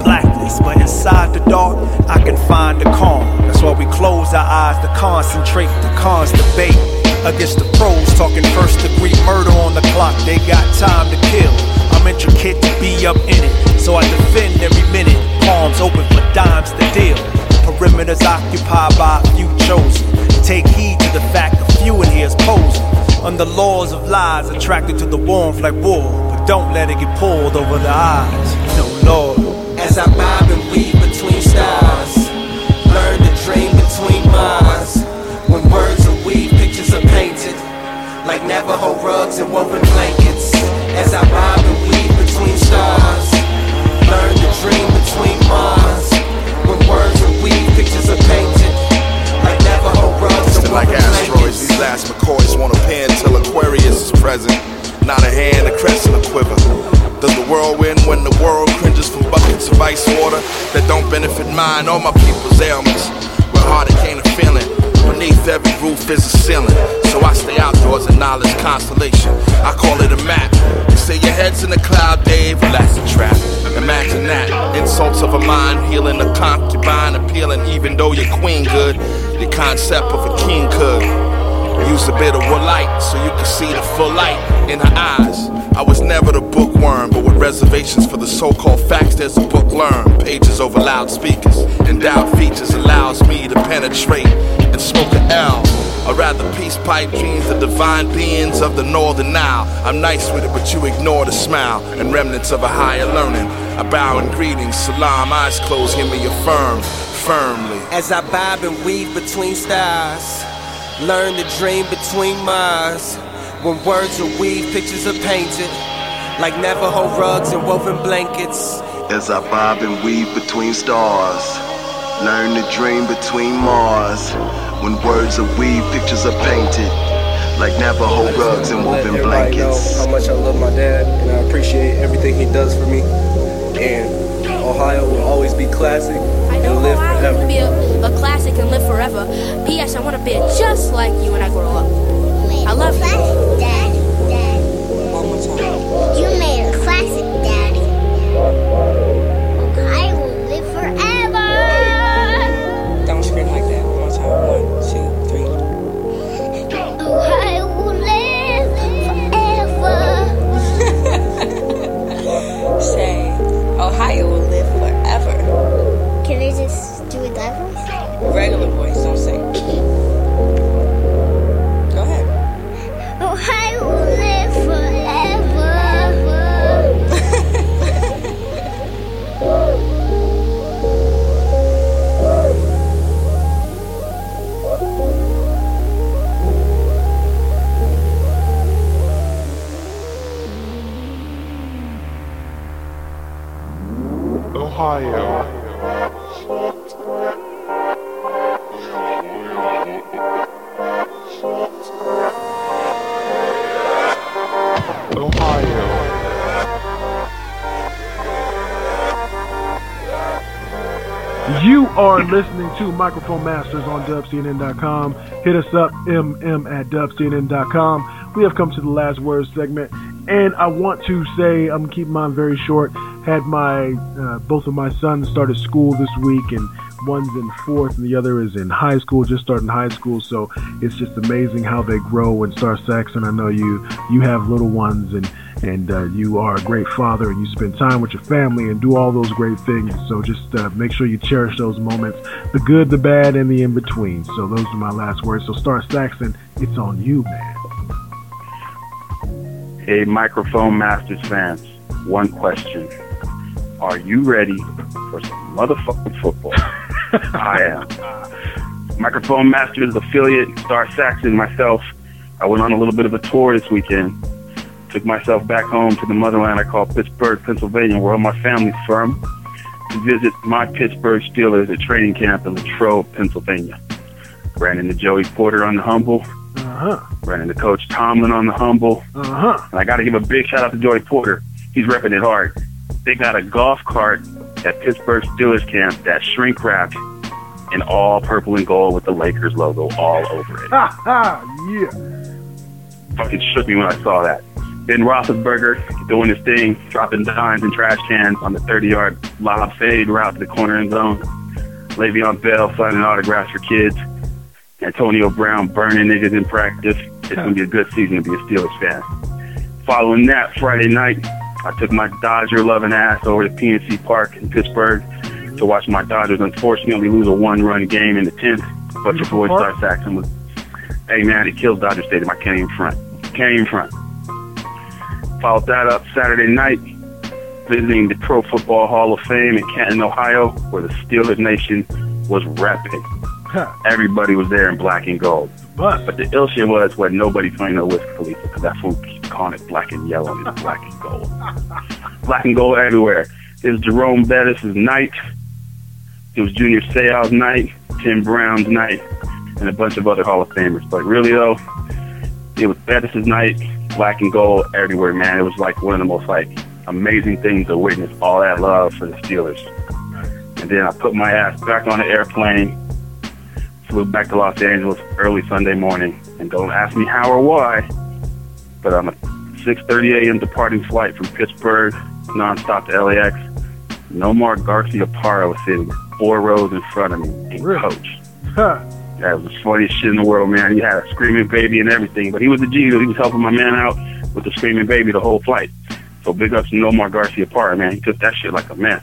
peace, but inside the dark, I can find the calm. That's why we close our eyes to concentrate, the cons debate against the pros, talking first degree murder on the clock. They got time to kill. I'm intricate to be up in it, so I defend every minute. Palms open for dimes to deal. Perimeters occupied by a few chosen. Take heed to the fact a few in here is posing. Under laws of lies, attracted to the warmth like wool, but don't let it get pulled over the eyes. No, Lord. As I bob and weave between styles, learn to dream between minds. When words are weaved, pictures are painted, like Navajo rugs and woven blankets. As I bob and weave between stars, learn to dream between minds. When words are weaved, pictures are painted, like Navajo rugs and woven like blankets. asteroids, these last McCoys won't appear until Aquarius is present. Not a hand, a crescent, a quiver. Does the world win when the world cringes from buckets of ice water that don't benefit mine or my people's ailments? Where heartache ain't a feeling, beneath every roof is a ceiling. So I stay outdoors in knowledge constellation. I call it a map. You say your head's in the cloud, Dave, well that's a trap. Imagine that, insults of a mind healing, a concubine appealing. Even though your queen good, the concept of a king could use a bit of light so you can see the full light in her eyes. I was never the bookworm, but with reservations for the so-called facts, there's a book learned. Pages over loudspeakers, endowed features allows me to penetrate and smoke an L. Or rather, peace pipe dreams the divine beings of the northern Nile. I'm nice with it, but you ignore the smile and remnants of a higher learning. I bow in greetings, salam, eyes closed, hear me affirm firmly. As I bob and weave between stars, learn to dream between minds. When words are weaved, pictures are painted, like Navajo rugs and woven blankets. As I bob and weave between stars, learn to dream between Mars. When words are weaved, pictures are painted, like Navajo rugs and woven blankets. Know how much I love my dad, and I appreciate everything he does for me. And Ohio will always be classic and live Ohio forever. will be a, a classic and live forever. P S I want to be just like you when I grow up. I love you. Daddy, Daddy. One more time. You made a classic, Daddy. I will live forever. Don't scream like that. One more time. One, two, three. I will live forever. Say, Ohio will live forever. Can I just do it that voice? Regular voice, don't say. I will live forever. Ohio. You are listening to Microphone Masters on Dub C N N dot com. Hit us up, M M at Dub C N N dot com. We have come to the last word segment, and I want to say, I'm going to keep mine very short. Had my, uh, both of my sons started school this week, and one's in fourth and the other is in high school, just starting high school, so it's just amazing how they grow. And Star Saxon, I know you, you have little ones, and and uh, you are a great father, and you spend time with your family and do all those great things. So just uh, make sure you cherish those moments, the good, the bad, and the in-between. So those are my last words. So Star Saxon, it's on you, man. Hey, Microphone Masters fans, one question. Are you ready for some motherfucking football? I am. Microphone Masters affiliate, Star Saxon, myself, I went on a little bit of a tour this weekend. Took myself back home to the motherland I call Pittsburgh, Pennsylvania, where all my family's from, to visit my Pittsburgh Steelers at training camp in Latrobe, Pennsylvania. Ran into Joey Porter on the humble. Uh-huh. Ran into Coach Tomlin on the humble. Uh-huh. And I got to give a big shout out to Joey Porter. He's repping it hard. They got a golf cart at Pittsburgh Steelers camp that's shrink wrapped in all purple and gold with the Lakers logo all over it. Ha ha, yeah. Fucking shook me when I saw that. Ben Roethlisberger doing his thing, dropping dimes and trash cans on the thirty-yard lob fade route to the corner end zone. Le'Veon Bell signing autographs for kids. Antonio Brown burning niggas in practice. It's going to be a good season to be a Steelers fan. Following that, Friday night, I took my Dodger-loving ass over to P N C Park in Pittsburgh to watch my Dodgers unfortunately lose a one-run game in the tenth. But your boy Star Saxon was, hey man, it kills Dodger Stadium. I can't even front. Can't even front. Followed that up Saturday night, visiting the Pro Football Hall of Fame in Canton, Ohio, where the Steelers Nation was repping. Everybody was there in black and gold. But, but the ill shit was when nobody playing no Wiz Khalifa, because that fool keeps calling it black and yellow and it's black and gold. Black and gold everywhere. It was Jerome Bettis' night. It was Junior Seau's night, Tim Brown's night, and a bunch of other Hall of Famers. But really, though, it was Bettis' night, black and gold everywhere, man. It was like one of the most, like, amazing things to witness, all that love for the Steelers. And then I put my ass back on the airplane, flew back to Los Angeles early Sunday morning, and don't ask me how or why, but on a six thirty a.m. departing flight from Pittsburgh, nonstop to L A X, Nomar Garciaparra was sitting four rows in front of me and really? coach. Huh. That was the funniest shit in the world, man. He had a screaming baby and everything, but he was a G. He was helping my man out with the screaming baby the whole flight. So big ups to Nomar Garciaparra, man. He took that shit like a man.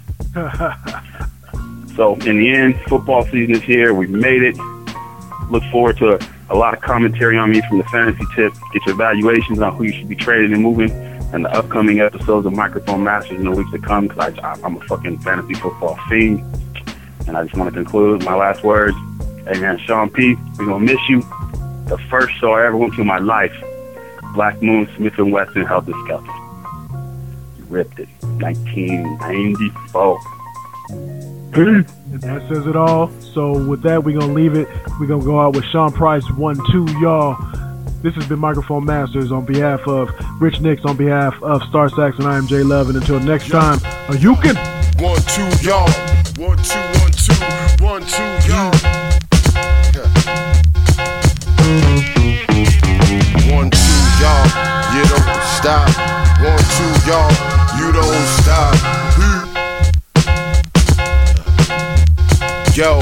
So in the end, football season is here. We've made it. Look forward to a, a lot of commentary on me from the Fantasy Tip. Get your evaluations on who you should be trading and moving, and the upcoming episodes of Microphone Masters in the weeks to come, because I'm a fucking fantasy football fiend. And I just want to conclude my last words. Hey man, Sean P, we're going to miss you. The first show I ever went to in my life, Black Moon, Smith and Wesson, Helter Skelter. You ripped it. nineteen ninety-four. And that says it all. So with that, we're going to leave it. We're going to go out with Sean Price, one, two, y'all. This has been Microphone Masters on behalf of Rich Nicks, on behalf of Star Sax, and I am Jay Love. And until next time, a you can. One, two, y'all. One, two, one, two. One, two, y'all. One, two, y'all. You don't stop. One, two, y'all. You don't stop. Yo,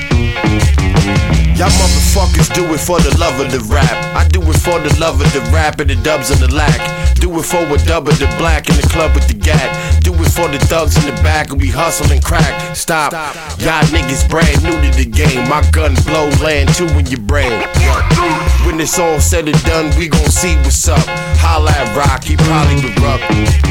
y'all motherfuckers do it for the love of the rap. I do it for the love of the rap and the dubs and the lack. Do it for a dub of the black in the club with the gat. Do it for the thugs in the back and we hustle and crack. Stop, y'all niggas brand new to the game. My gun blow land two in your brain. When it's all said and done, we gon' see what's up. Holla at Rock, he probably would rub.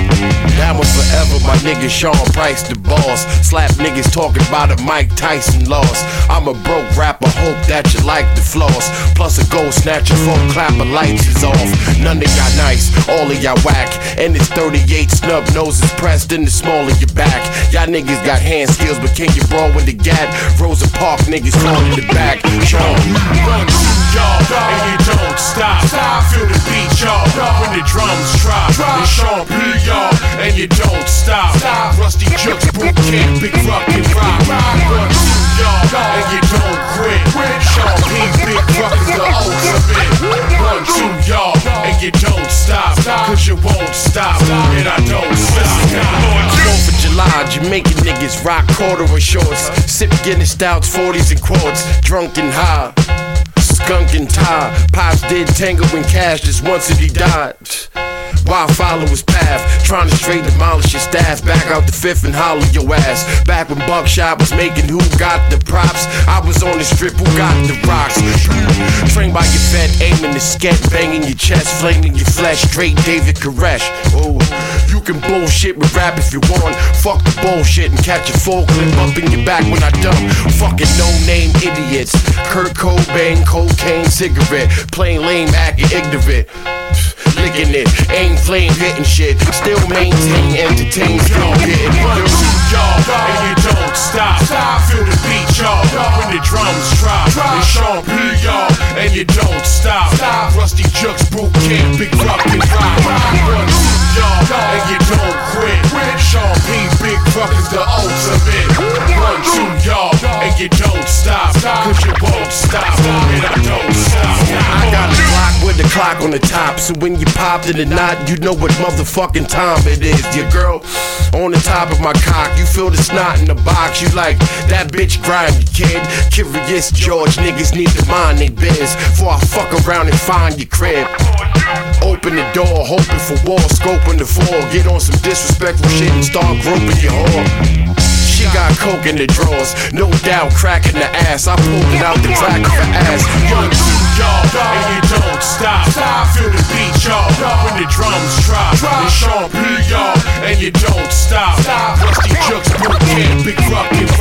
Down with forever, my nigga Sean Price, the boss. Slap niggas talking about a Mike Tyson loss. I'm a broke rapper, hope that you like the floss. Plus a gold snatcher, phone clapper, lights is off. None of y'all nice, all of y'all whack. And it's thirty-eight snub noses pressed in the small of your back. Y'all niggas got hand skills, but can you brawl with the gat? Rosa Park niggas fall in the back. Sean, run to y'all, and you don't stop. Feel the beat, y'all, when the drums drop. It's Sean P, y'all, and you don't stop. Rusty Jukes, boot camp, big fucking rock. Run to y'all, and you don't quit. Sean P, big fucking the ultimate. Run to y'all, and you don't stop. Cause you won't stop, and I don't stop. Fourth of July, Jamaican niggas rock corduroy shorts. Sip Guinness stouts, forties and quarts. Drunk and high, skunk and tie. Pops did tango and cash just once and he died. While following his path, trying to straight demolish your staff. Back out the fifth and holler your ass. Back when Buckshot was making who got the props, I was on the strip, who got the rocks. Trained by your fat, aiming the sket, banging your chest, flaming your flesh. Straight David Koresh. Oh, you can bullshit with rap if you want. Fuck the bullshit and catch a full clip up in your back when I dump. Fucking no-name idiots. Kurt Cobain, cocaine, cigarette. Plain lame, acting ignorant. Licking it, aim flame hitting shit. Still maintain, entertain, still getting it. Run to y'all, and you don't stop. Feel the beat, y'all, when the drums drop. It's Sean P, y'all, and you don't stop. Rusty Jukes, boot camp, big fucking rock. Run to y'all, and you don't quit. Sean P, Big Truck is the ultimate. One, two, y'all, and you don't stop. Cause you won't stop, and I don't stop. I got a clock with the clock on the top, so when you popped it or not, you know what motherfucking time it is. Your girl on the top of my cock, you feel the snot in the box, you like, that bitch grimy, kid. Curious George niggas need to mind they biz, before I fuck around and find your crib. Open the door, hoping for war, scoping the floor, get on some disrespectful shit and start groping your whore. She got coke in the drawers, no doubt cracking the ass. I pulled it out the crack of her ass. One, two, y'all, and you don't stop. Feel the beat, y'all, when the drums drop. It's Sean P, y'all, and you don't stop. Rusty Jux, boot camp, Big Rock, and